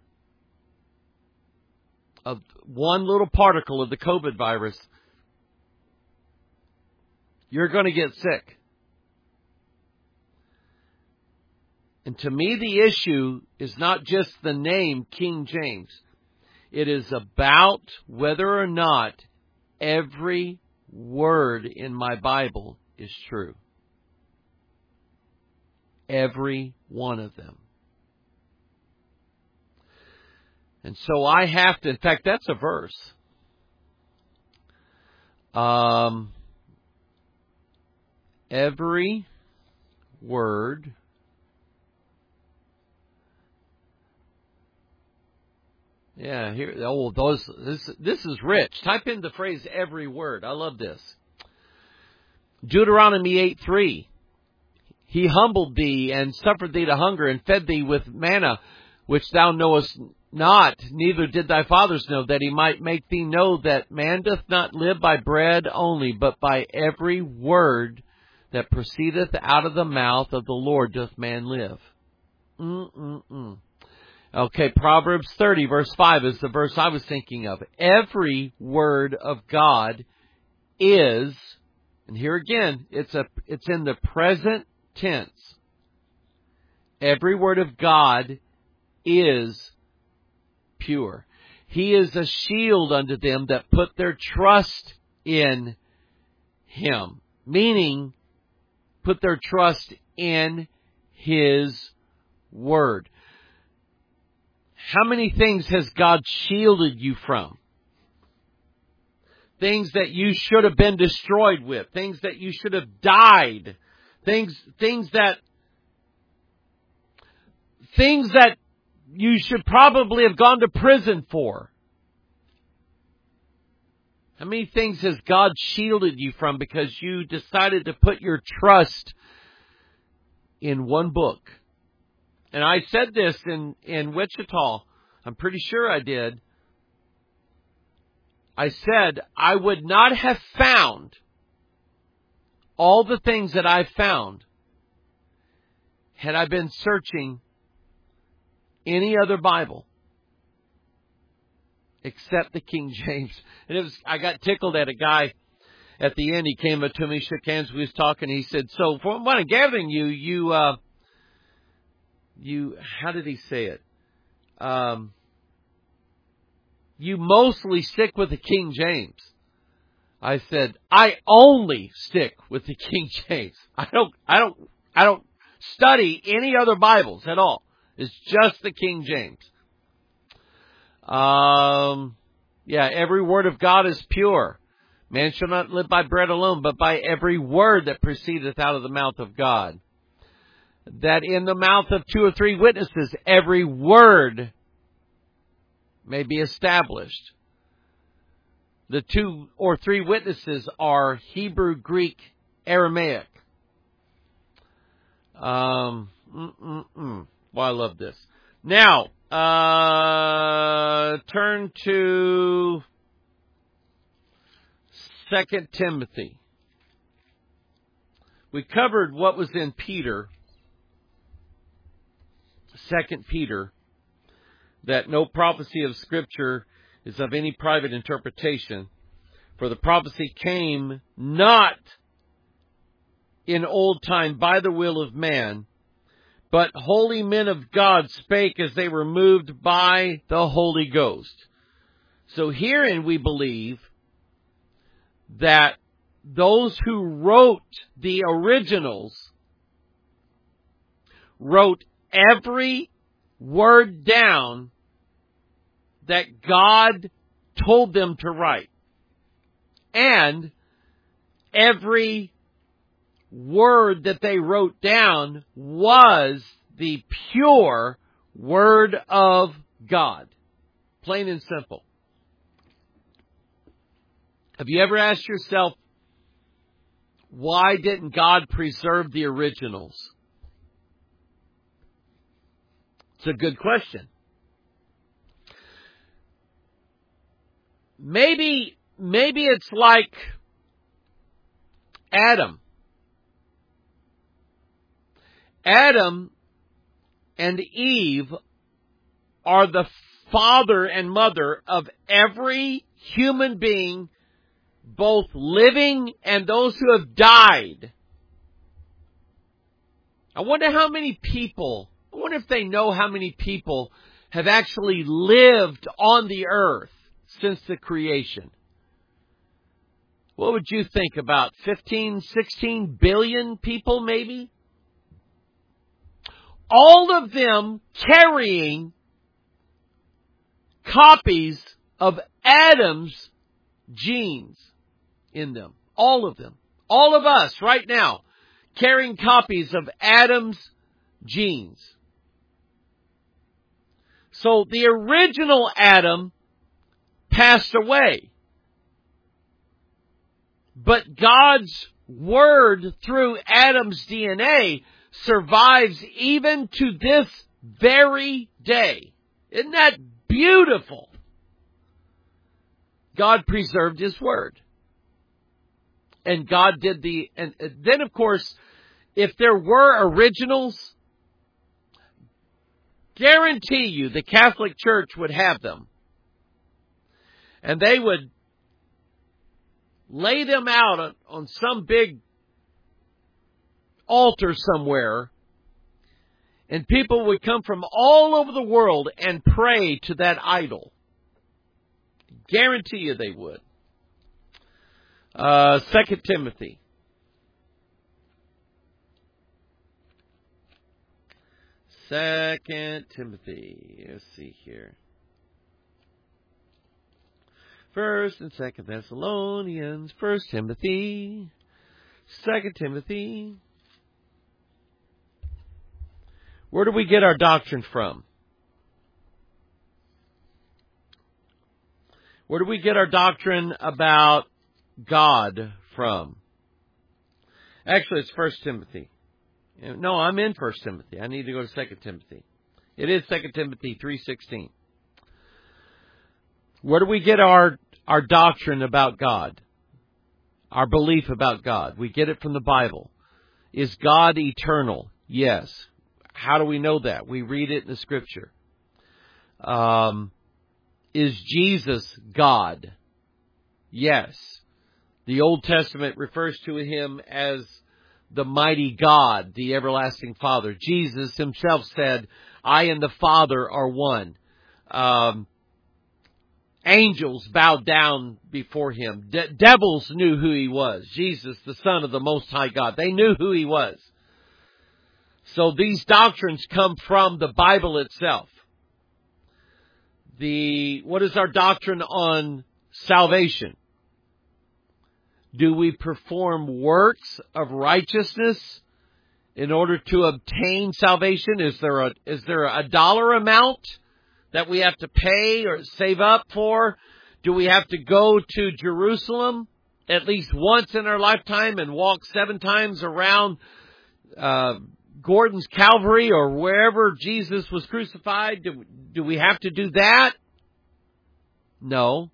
little particle of the COVID virus, you're going to get sick. And to me, the issue is not just the name King James. It is about whether or not every word in my Bible is true. Every one of them. And so I have to, in fact, that's a verse. Every word here. This is rich. Type in the phrase every word. I love this. Deuteronomy 8:3. He humbled thee and suffered thee to hunger and fed thee with manna, which thou knowest not, neither did thy fathers know, that he might make thee know that man doth not live by bread only, but by every word that proceedeth out of the mouth of the Lord doth man live. Okay, Proverbs 30, verse 5 is the verse I was thinking of. Every word of God is, and here again, it's in the present tense. Every word of God is pure. He is a shield unto them that put their trust in Him. Meaning, put their trust in His Word. How many things has God shielded you from? Things that you should have been destroyed with. Things that you should have died. Things that you should probably have gone to prison for. How many things has God shielded you from because you decided to put your trust in one book? And I said this in Wichita. I'm pretty sure I did. I said I would not have found all the things that I found had I been searching any other Bible except the King James. And I got tickled at a guy at the end. He came up to me, shook hands, we was talking. He said, so from what I'm gathering you, how did he say it? You mostly stick with the King James. I said, I only stick with the King James. I don't study any other Bibles at all. It's just the King James. Every word of God is pure. Man shall not live by bread alone, but by every word that proceedeth out of the mouth of God. That in the mouth of 2 or 3 witnesses, every word may be established. The 2 or 3 witnesses are Hebrew, Greek, Aramaic. Well, I love this. Now, turn to 2 Timothy. We covered what was in Peter, 2 Peter, that no prophecy of Scripture is of any private interpretation, for the prophecy came not in old time by the will of man, but holy men of God spake as they were moved by the Holy Ghost. So herein we believe that those who wrote the originals wrote every word down that God told them to write. And every word that they wrote down was the pure Word of God. Plain and simple. Have you ever asked yourself, why didn't God preserve the originals? It's a good question. Maybe it's like Adam. Adam and Eve are the father and mother of every human being, both living and those who have died. I wonder if they know how many people have actually lived on the earth since the creation. what would you think, about 15, 16 billion people maybe? All of them carrying copies of Adam's genes in them. All of them. All of us right now carrying copies of Adam's genes. So the original Adam passed away. But God's Word through Adam's DNA survives even to this very day. Isn't that beautiful? God preserved His Word. And God did and then of course, if there were originals, guarantee you the Catholic Church would have them. And they would lay them out on some big altar somewhere, and people would come from all over the world and pray to that idol. Guarantee you they would. 2 Timothy. Second Timothy. Let's see here. 1st and 2nd Thessalonians, 1 Timothy, 2 Timothy. Where do we get our doctrine from? Where do we get our doctrine about God from? Actually, it's 1 Timothy. No, I'm in 1 Timothy. I need to go to 2 Timothy. It is 2 Timothy 3:16. Where do we get our doctrine about God? Our belief about God. We get it from the Bible. Is God eternal? Yes. How do we know that? We read it in the Scripture. Is Jesus God? Yes. The Old Testament refers to Him as the mighty God, the everlasting Father. Jesus Himself said, I and the Father are one. Angels bowed down before Him. Devils knew who He was. Jesus, the Son of the Most High God. They knew who He was. So these doctrines come from the Bible itself. What is our doctrine on salvation? Do we perform works of righteousness in order to obtain salvation? Is there a dollar amount that we have to pay or save up for? Do we have to go to Jerusalem at least once in our lifetime and walk 7 times around Gordon's Calvary or wherever Jesus was crucified? Do we have to do that? No.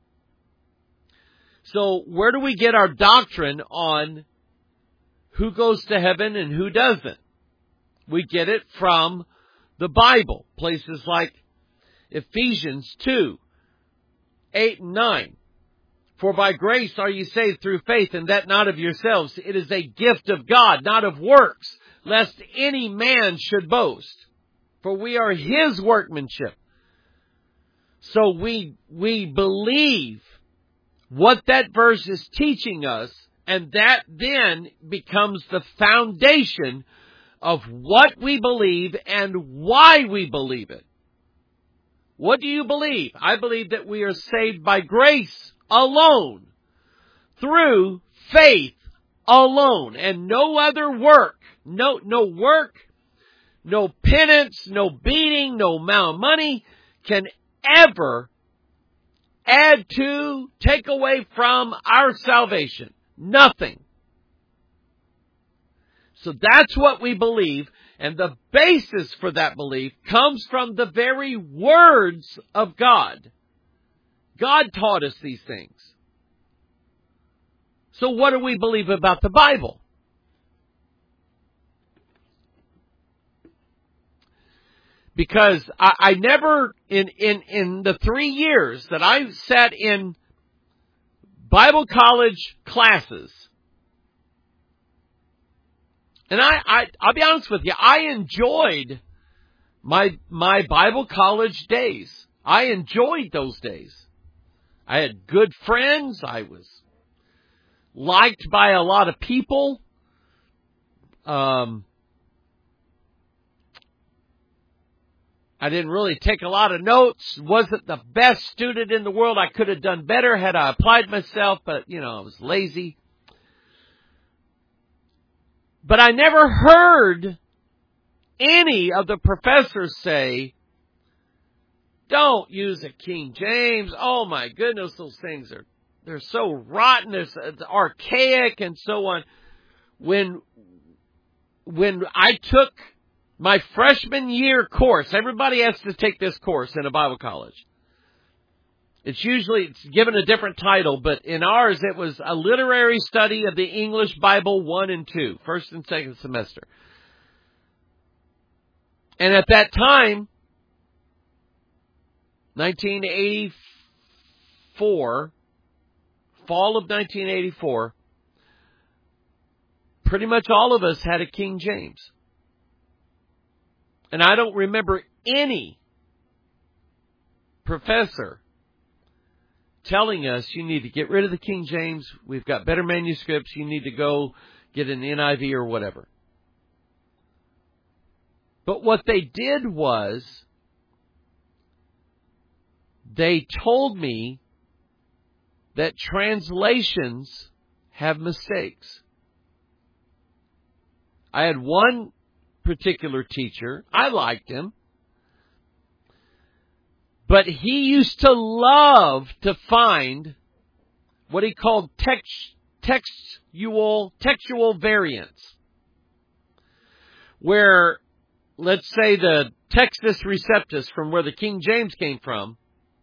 So where do we get our doctrine on who goes to heaven and who doesn't? We get it from the Bible. Places like Ephesians 2, 8 and 9. For by grace are ye saved through faith, and that not of yourselves. It is a gift of God, not of works, lest any man should boast. For we are His workmanship. So we believe what that verse is teaching us, and that then becomes the foundation of what we believe and why we believe it. What do you believe? I believe that we are saved by grace alone, through faith alone, and no other work. No work, no penance, no beating, no amount of money can ever add to, take away from our salvation. Nothing. So that's what we believe, and the basis for that belief comes from the very words of God. God taught us these things. So what do we believe about the Bible? Because I never, in the 3 years that I've sat in Bible college classes, and I'll be honest with you, I enjoyed my Bible college days. I enjoyed those days. I had good friends. I was liked by a lot of people. I didn't really take a lot of notes. Wasn't the best student in the world. I could have done better had I applied myself, but, I was lazy. But I never heard any of the professors say, don't use a King James. Oh my goodness, those things they're so rotten, it's archaic and so on. When I took my freshman year course, everybody has to take this course in a Bible college. It's given a different title, but in ours it was a literary study of the English Bible 1 and 2, first and second semester. And at that time, 1984, fall of 1984, pretty much all of us had a King James. And I don't remember any professor telling us you need to get rid of the King James. We've got better manuscripts. You need to go get an NIV or whatever. But what they did was they told me that translations have mistakes. I had one particular teacher. I liked him. But he used to love to find what he called textual variants. Where, let's say the Textus Receptus, from where the King James came from,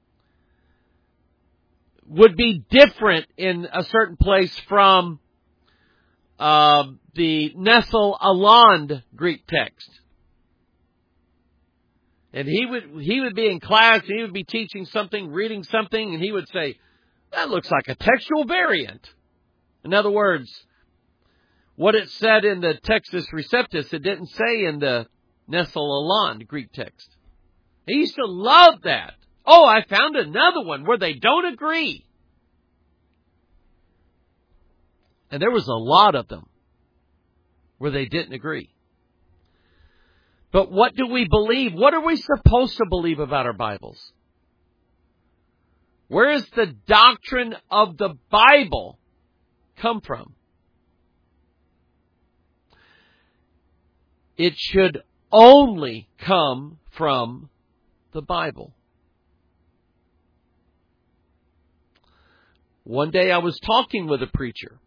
would be different in a certain place from the Nestle-Aland Greek text. And he would be in class, and he would be teaching something, reading something, and he would say, that looks like a textual variant. In other words, what it said in the Textus Receptus, it didn't say in the Nestle-Aland Greek text. He used to love that. Oh, I found another one where they don't agree. And there was a lot of them where they didn't agree. But what do we believe? What are we supposed to believe about our Bibles? Where is the doctrine of the Bible come from? It should only come from the Bible. One day I was talking with a preacher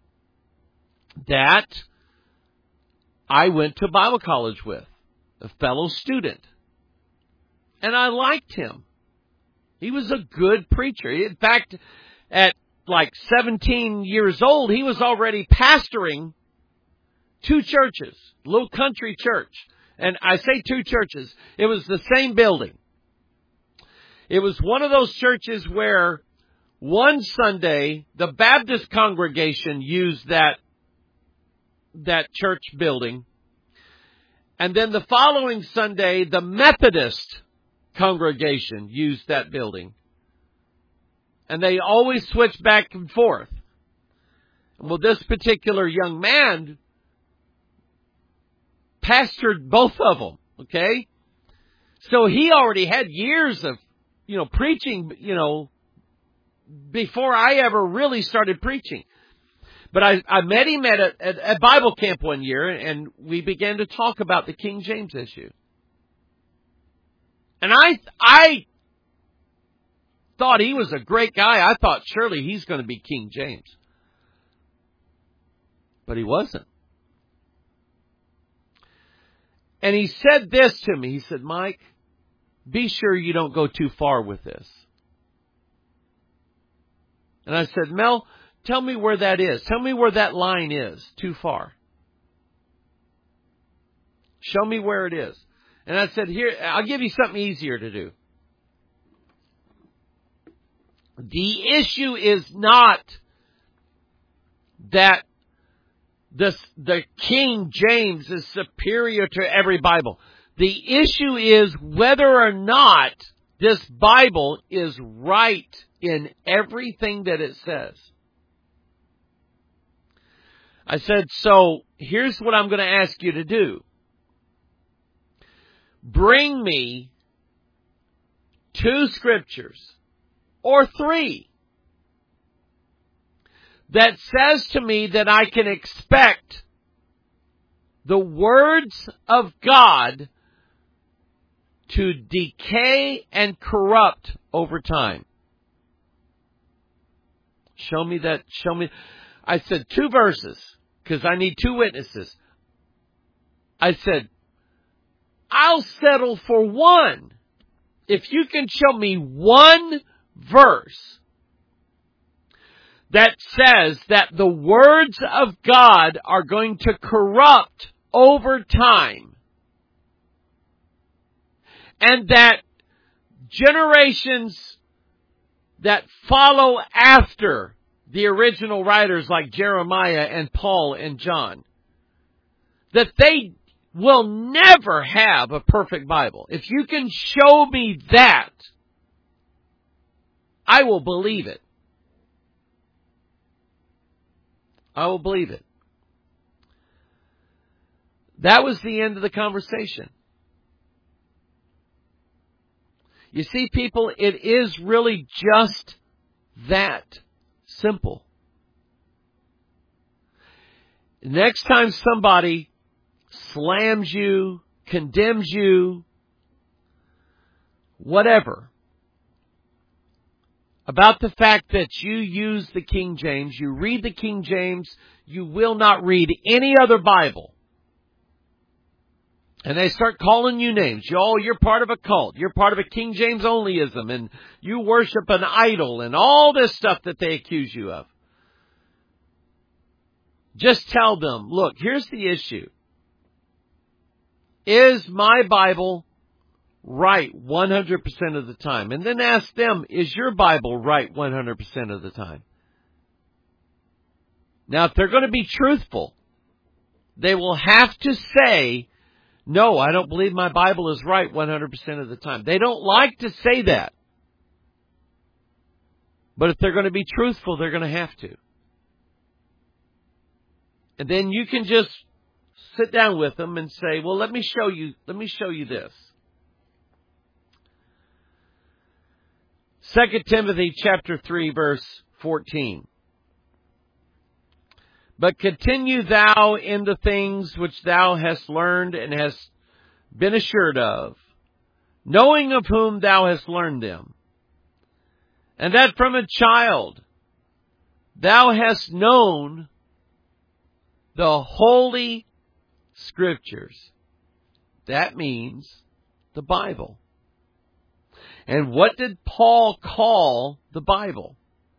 that I went to Bible college with, a fellow student. And I liked him. He was a good preacher. In fact, at like 17 years old, he was already pastoring 2 churches, little country church. And I say 2 churches. It was the same building. It was one of those churches where one Sunday the Baptist congregation used that church building. And then the following Sunday, the Methodist congregation used that building. And they always switched back and forth. Well, this particular young man pastored both of them, okay? So he already had years of, preaching, before I ever really started preaching. But I met him at Bible camp one year, and we began to talk about the King James issue. And I thought he was a great guy. I thought surely he's going to be King James. But he wasn't. And he said this to me. He said, Mike, be sure you don't go too far with this. And I said, Mel, tell me where that is. Tell me where that line is too far. Show me where it is. And I said, here, I'll give you something easier to do. The issue is not that the King James is superior to every Bible. The issue is whether or not this Bible is right in everything that it says. I said, so here's what I'm going to ask you to do. Bring me 2 scriptures, or 3, that says to me that I can expect the words of God to decay and corrupt over time. Show me that. I said 2 verses, because I need 2 witnesses. I said, I'll settle for 1. If you can show me 1 verse that says that the words of God are going to corrupt over time, and that generations that follow after the original writers like Jeremiah and Paul and John, that they will never have a perfect Bible. If you can show me that, I will believe it. I will believe it. That was the end of the conversation. You see, people, it is really just that simple. Next time somebody slams you, condemns you, whatever, about the fact that you use the King James, you read the King James, you will not read any other Bible, and they start calling you names. You're part of a cult. You're part of a King James onlyism, and you worship an idol, and all this stuff that they accuse you of. Just tell them, look, here's the issue. Is my Bible right 100% of the time? And then ask them, is your Bible right 100% of the time? Now, if they're going to be truthful, they will have to say, no, I don't believe my Bible is right 100% of the time. They don't like to say that. But if they're going to be truthful, they're going to have to. And then you can just sit down with them and say, well, let me show you this. 2 Timothy chapter 3, verse 14. But continue thou in the things which thou hast learned and hast been assured of, knowing of whom thou hast learned them, and that from a child thou hast known the Holy Scriptures. That means the Bible. And what did Paul call the Bible?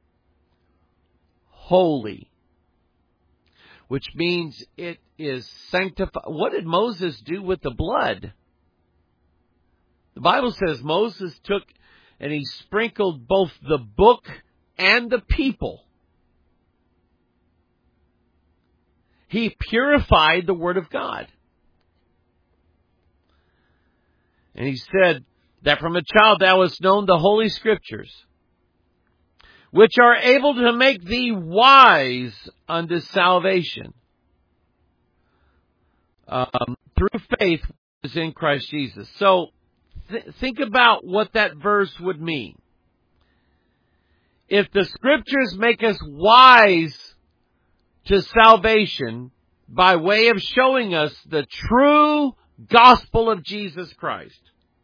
Holy. Which means it is sanctified. What did Moses do with the blood? The Bible says Moses took and he sprinkled both the book and the people. He purified the Word of God. And he said that from a child thou hast known the Holy Scriptures, which are able to make thee wise unto salvation, through faith which is in Christ Jesus. So, think about what that verse would mean. If the Scriptures make us wise to salvation by way of showing us the true gospel of Jesus Christ,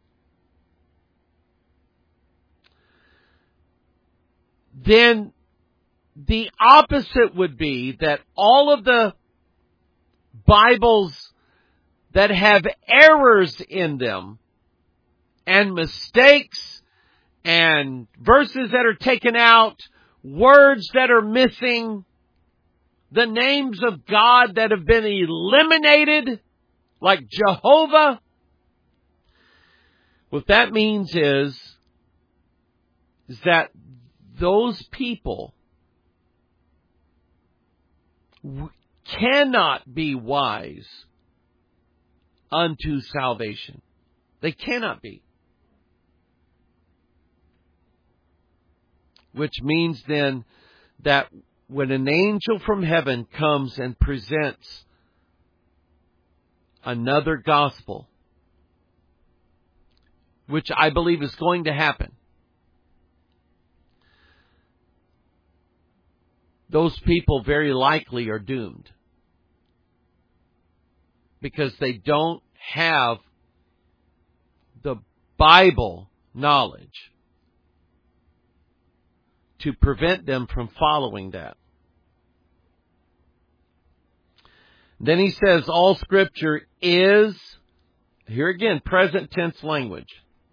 then the opposite would be that all of the Bibles that have errors in them and mistakes and verses that are taken out, words that are missing, the names of God that have been eliminated, like Jehovah, what that means is that those people cannot be wise unto salvation. They cannot be. Which means then that when an angel from heaven comes and presents another gospel, which I believe is going to happen, those people very likely are doomed. Because they don't have the Bible knowledge to prevent them from following that. Then he says all Scripture is, here again, present tense language.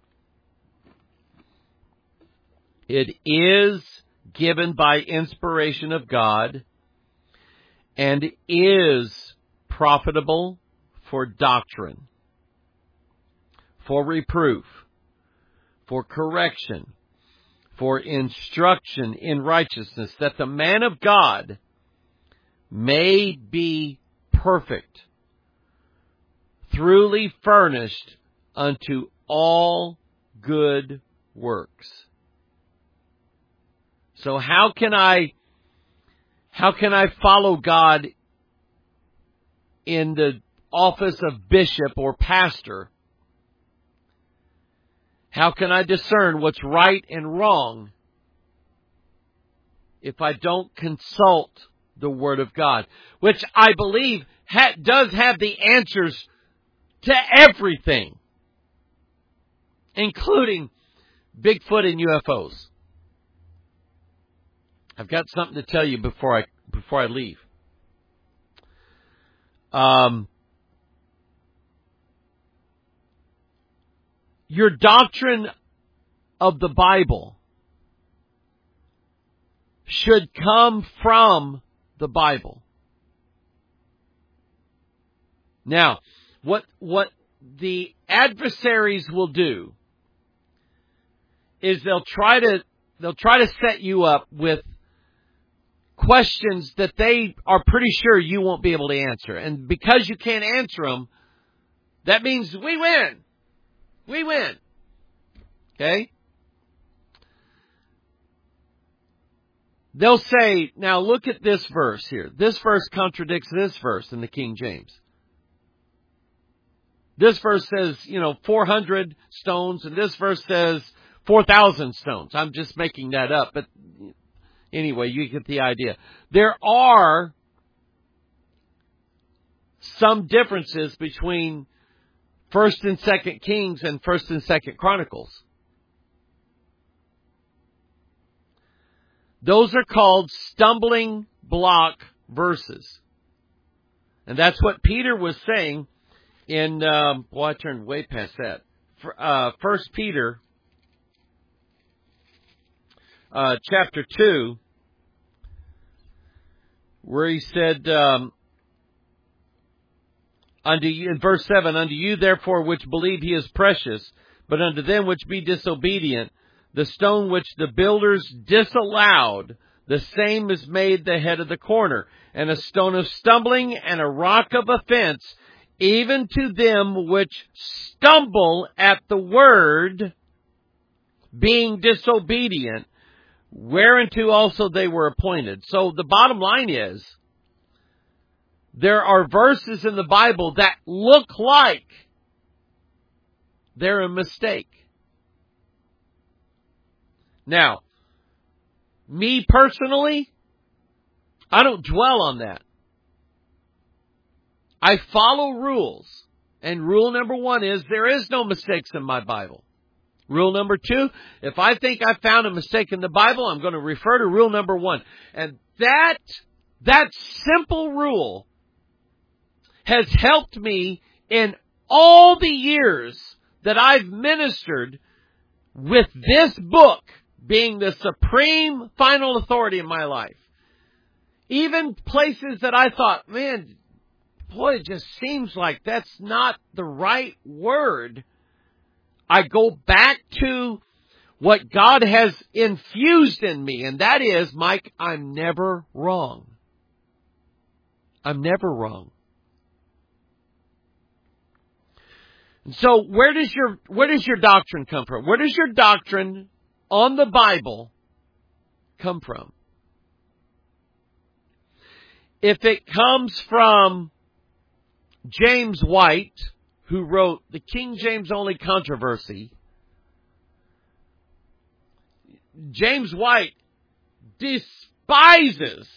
It is given by inspiration of God and is profitable for doctrine, for reproof, for correction, for instruction in righteousness, that the man of God may be perfect, thoroughly furnished unto all good works. So how can I follow God in the office of bishop or pastor? How can I discern what's right and wrong if I don't consult the Word of God, which I believe does have the answers to everything, including Bigfoot and UFOs? I've got something to tell you before I leave. Your doctrine of the Bible should come from the Bible. Now, what the adversaries will do is they'll try to set you up with questions that they are pretty sure you won't be able to answer. And because you can't answer them, that means we win. We win. Okay? They'll say, now look at this verse here. This verse contradicts this verse in the King James. This verse says, 400 stones, and this verse says 4,000 stones. I'm just making that up, but anyway, you get the idea. There are some differences between 1st and 2nd Kings and 1st and 2nd Chronicles. Those are called stumbling block verses. And that's what Peter was saying in, I turned way past that. 1 Peter, chapter 2, where he said, unto you, in verse 7, unto you therefore which believe he is precious, but unto them which be disobedient, the stone which the builders disallowed, the same is made the head of the corner, and a stone of stumbling and a rock of offense, even to them which stumble at the word, being disobedient, whereunto also they were appointed. So the bottom line is, there are verses in the Bible that look like they're a mistake. Now, me personally, I don't dwell on that. I follow rules. And rule number 1 is there is no mistakes in my Bible. Rule number 2, if I think I found a mistake in the Bible, I'm going to refer to rule number 1. And that simple rule has helped me in all the years that I've ministered with this book being the supreme final authority in my life. Even places that I thought, man, boy, it just seems like that's not the right word. I go back to what God has infused in me, and that is, Mike, I'm never wrong. I'm never wrong. So where does your doctrine come from? Where does your doctrine on the Bible come from? if it comes from James White, who wrote the King James Only Controversy, James White despises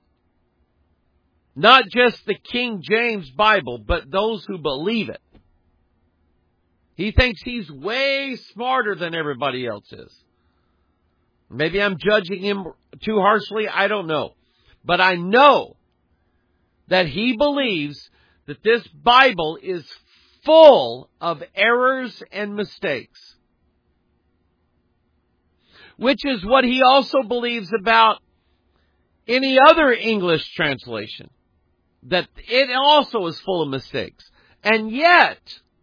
not just the King James Bible, but those who believe it. He thinks he's way smarter than everybody else is. Maybe I'm judging him too harshly. I don't know. But I know that he believes that this Bible is full of errors and mistakes. Which is what he also believes about any other English translation. That it also is full of mistakes. And yet,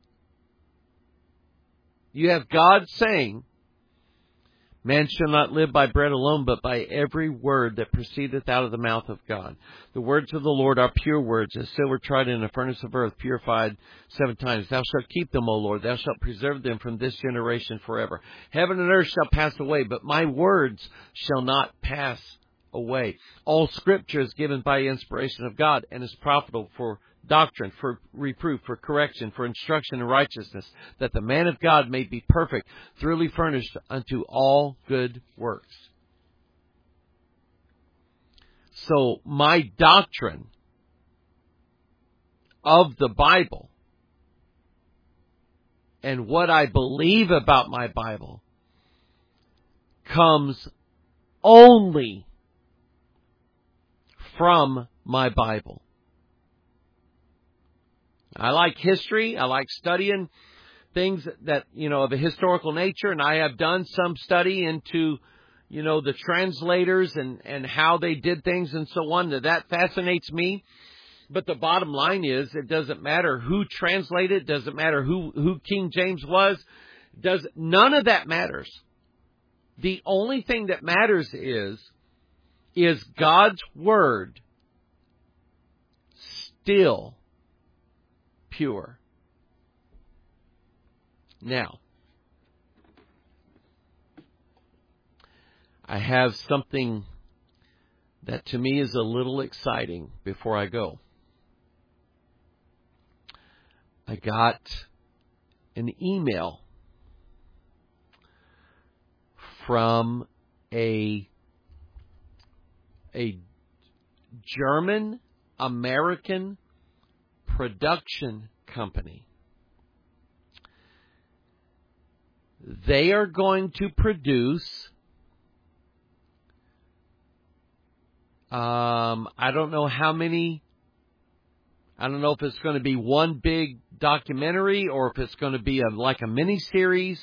you have God saying, man shall not live by bread alone, but by every word that proceedeth out of the mouth of God. The words of the Lord are pure words, as silver tried in a furnace of earth, purified 7 times. Thou shalt keep them, O Lord. Thou shalt preserve them from this generation forever. Heaven and earth shall pass away, but my words shall not pass away. All Scripture is given by inspiration of God and is profitable for doctrine, for reproof, for correction, for instruction in righteousness, that the man of God may be perfect, thoroughly furnished unto all good works. So my doctrine of the Bible and what I believe about my Bible comes only from my Bible. I like history. I like studying things that, of a historical nature. And I have done some study into, the translators and how they did things and so on. That fascinates me. But the bottom line is, it doesn't matter who translated. It doesn't matter who King James was. None of that matters. The only thing that matters is God's Word still pure. Now, I have something that to me is a little exciting before I go. I got an email from a German-American production company. They are going to produce, I don't know how many, I don't know if it's going to be one big documentary or if it's going to be like a mini-series,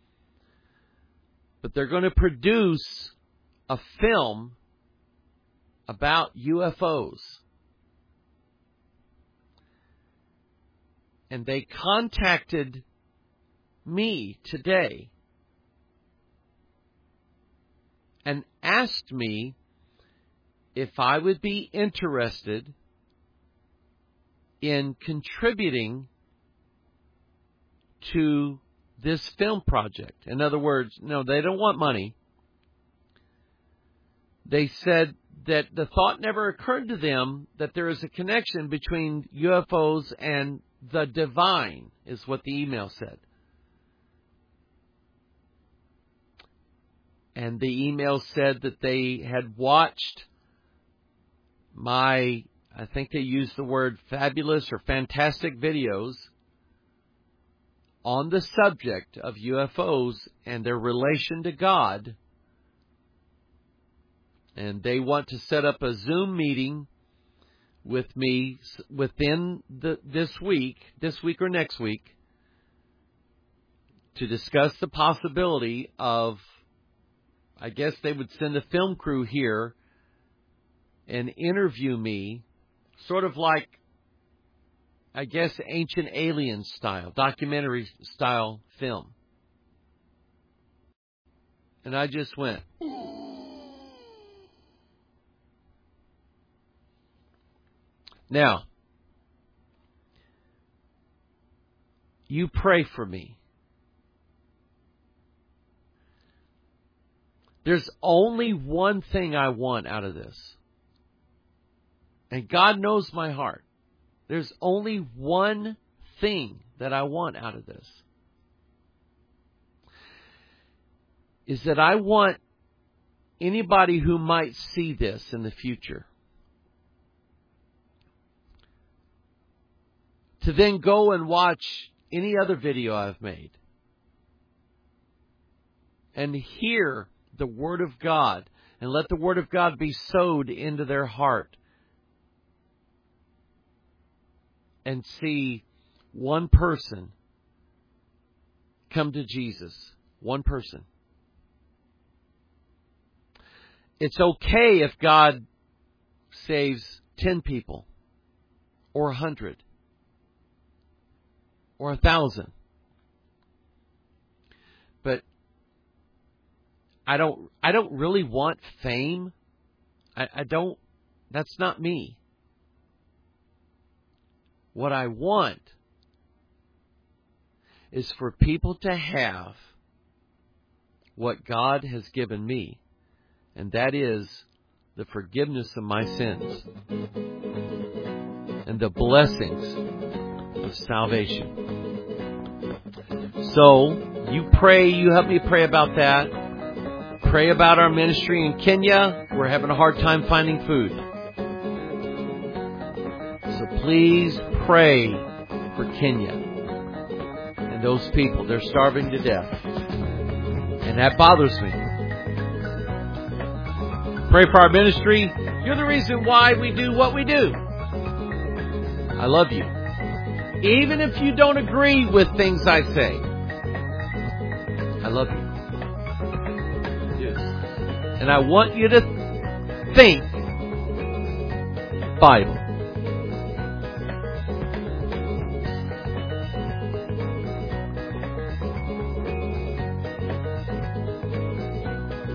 but they're going to produce a film about UFOs. And they contacted me today and asked me if I would be interested in contributing to this film project. In other words, no, they don't want money. They said that the thought never occurred to them that there is a connection between UFOs and the divine, is what the email said. And the email said that they had watched I think they used the word fabulous or fantastic videos on the subject of UFOs and their relation to God. And they want to set up a Zoom meeting with me within this week or next week, to discuss the possibility of, I guess they would send a film crew here and interview me, sort of like, I guess, Ancient Aliens style, documentary style film. And I just went, now, you pray for me. There's only one thing I want out of this. And God knows my heart. There's only one thing that I want out of this. Is that I want anybody who might see this in the future to then go and watch any other video I've made and hear the Word of God and let the Word of God be sowed into their heart and see one person come to Jesus. One person. It's okay if God saves 10 people or 100 or 1,000. But I don't really want fame. I don't. That's not me. What I want is for people to have what God has given me, and that is the forgiveness of my sins and the blessings of salvation. So, you pray, you help me pray about that. Pray about our ministry in Kenya. We're having a hard time finding food. So please pray for Kenya and those people. They're starving to death. And that bothers me. Pray for our ministry. You're the reason why we do what we do. I love you. Even if you don't agree with things I say. I love you. Yes. And I want you to think Bible.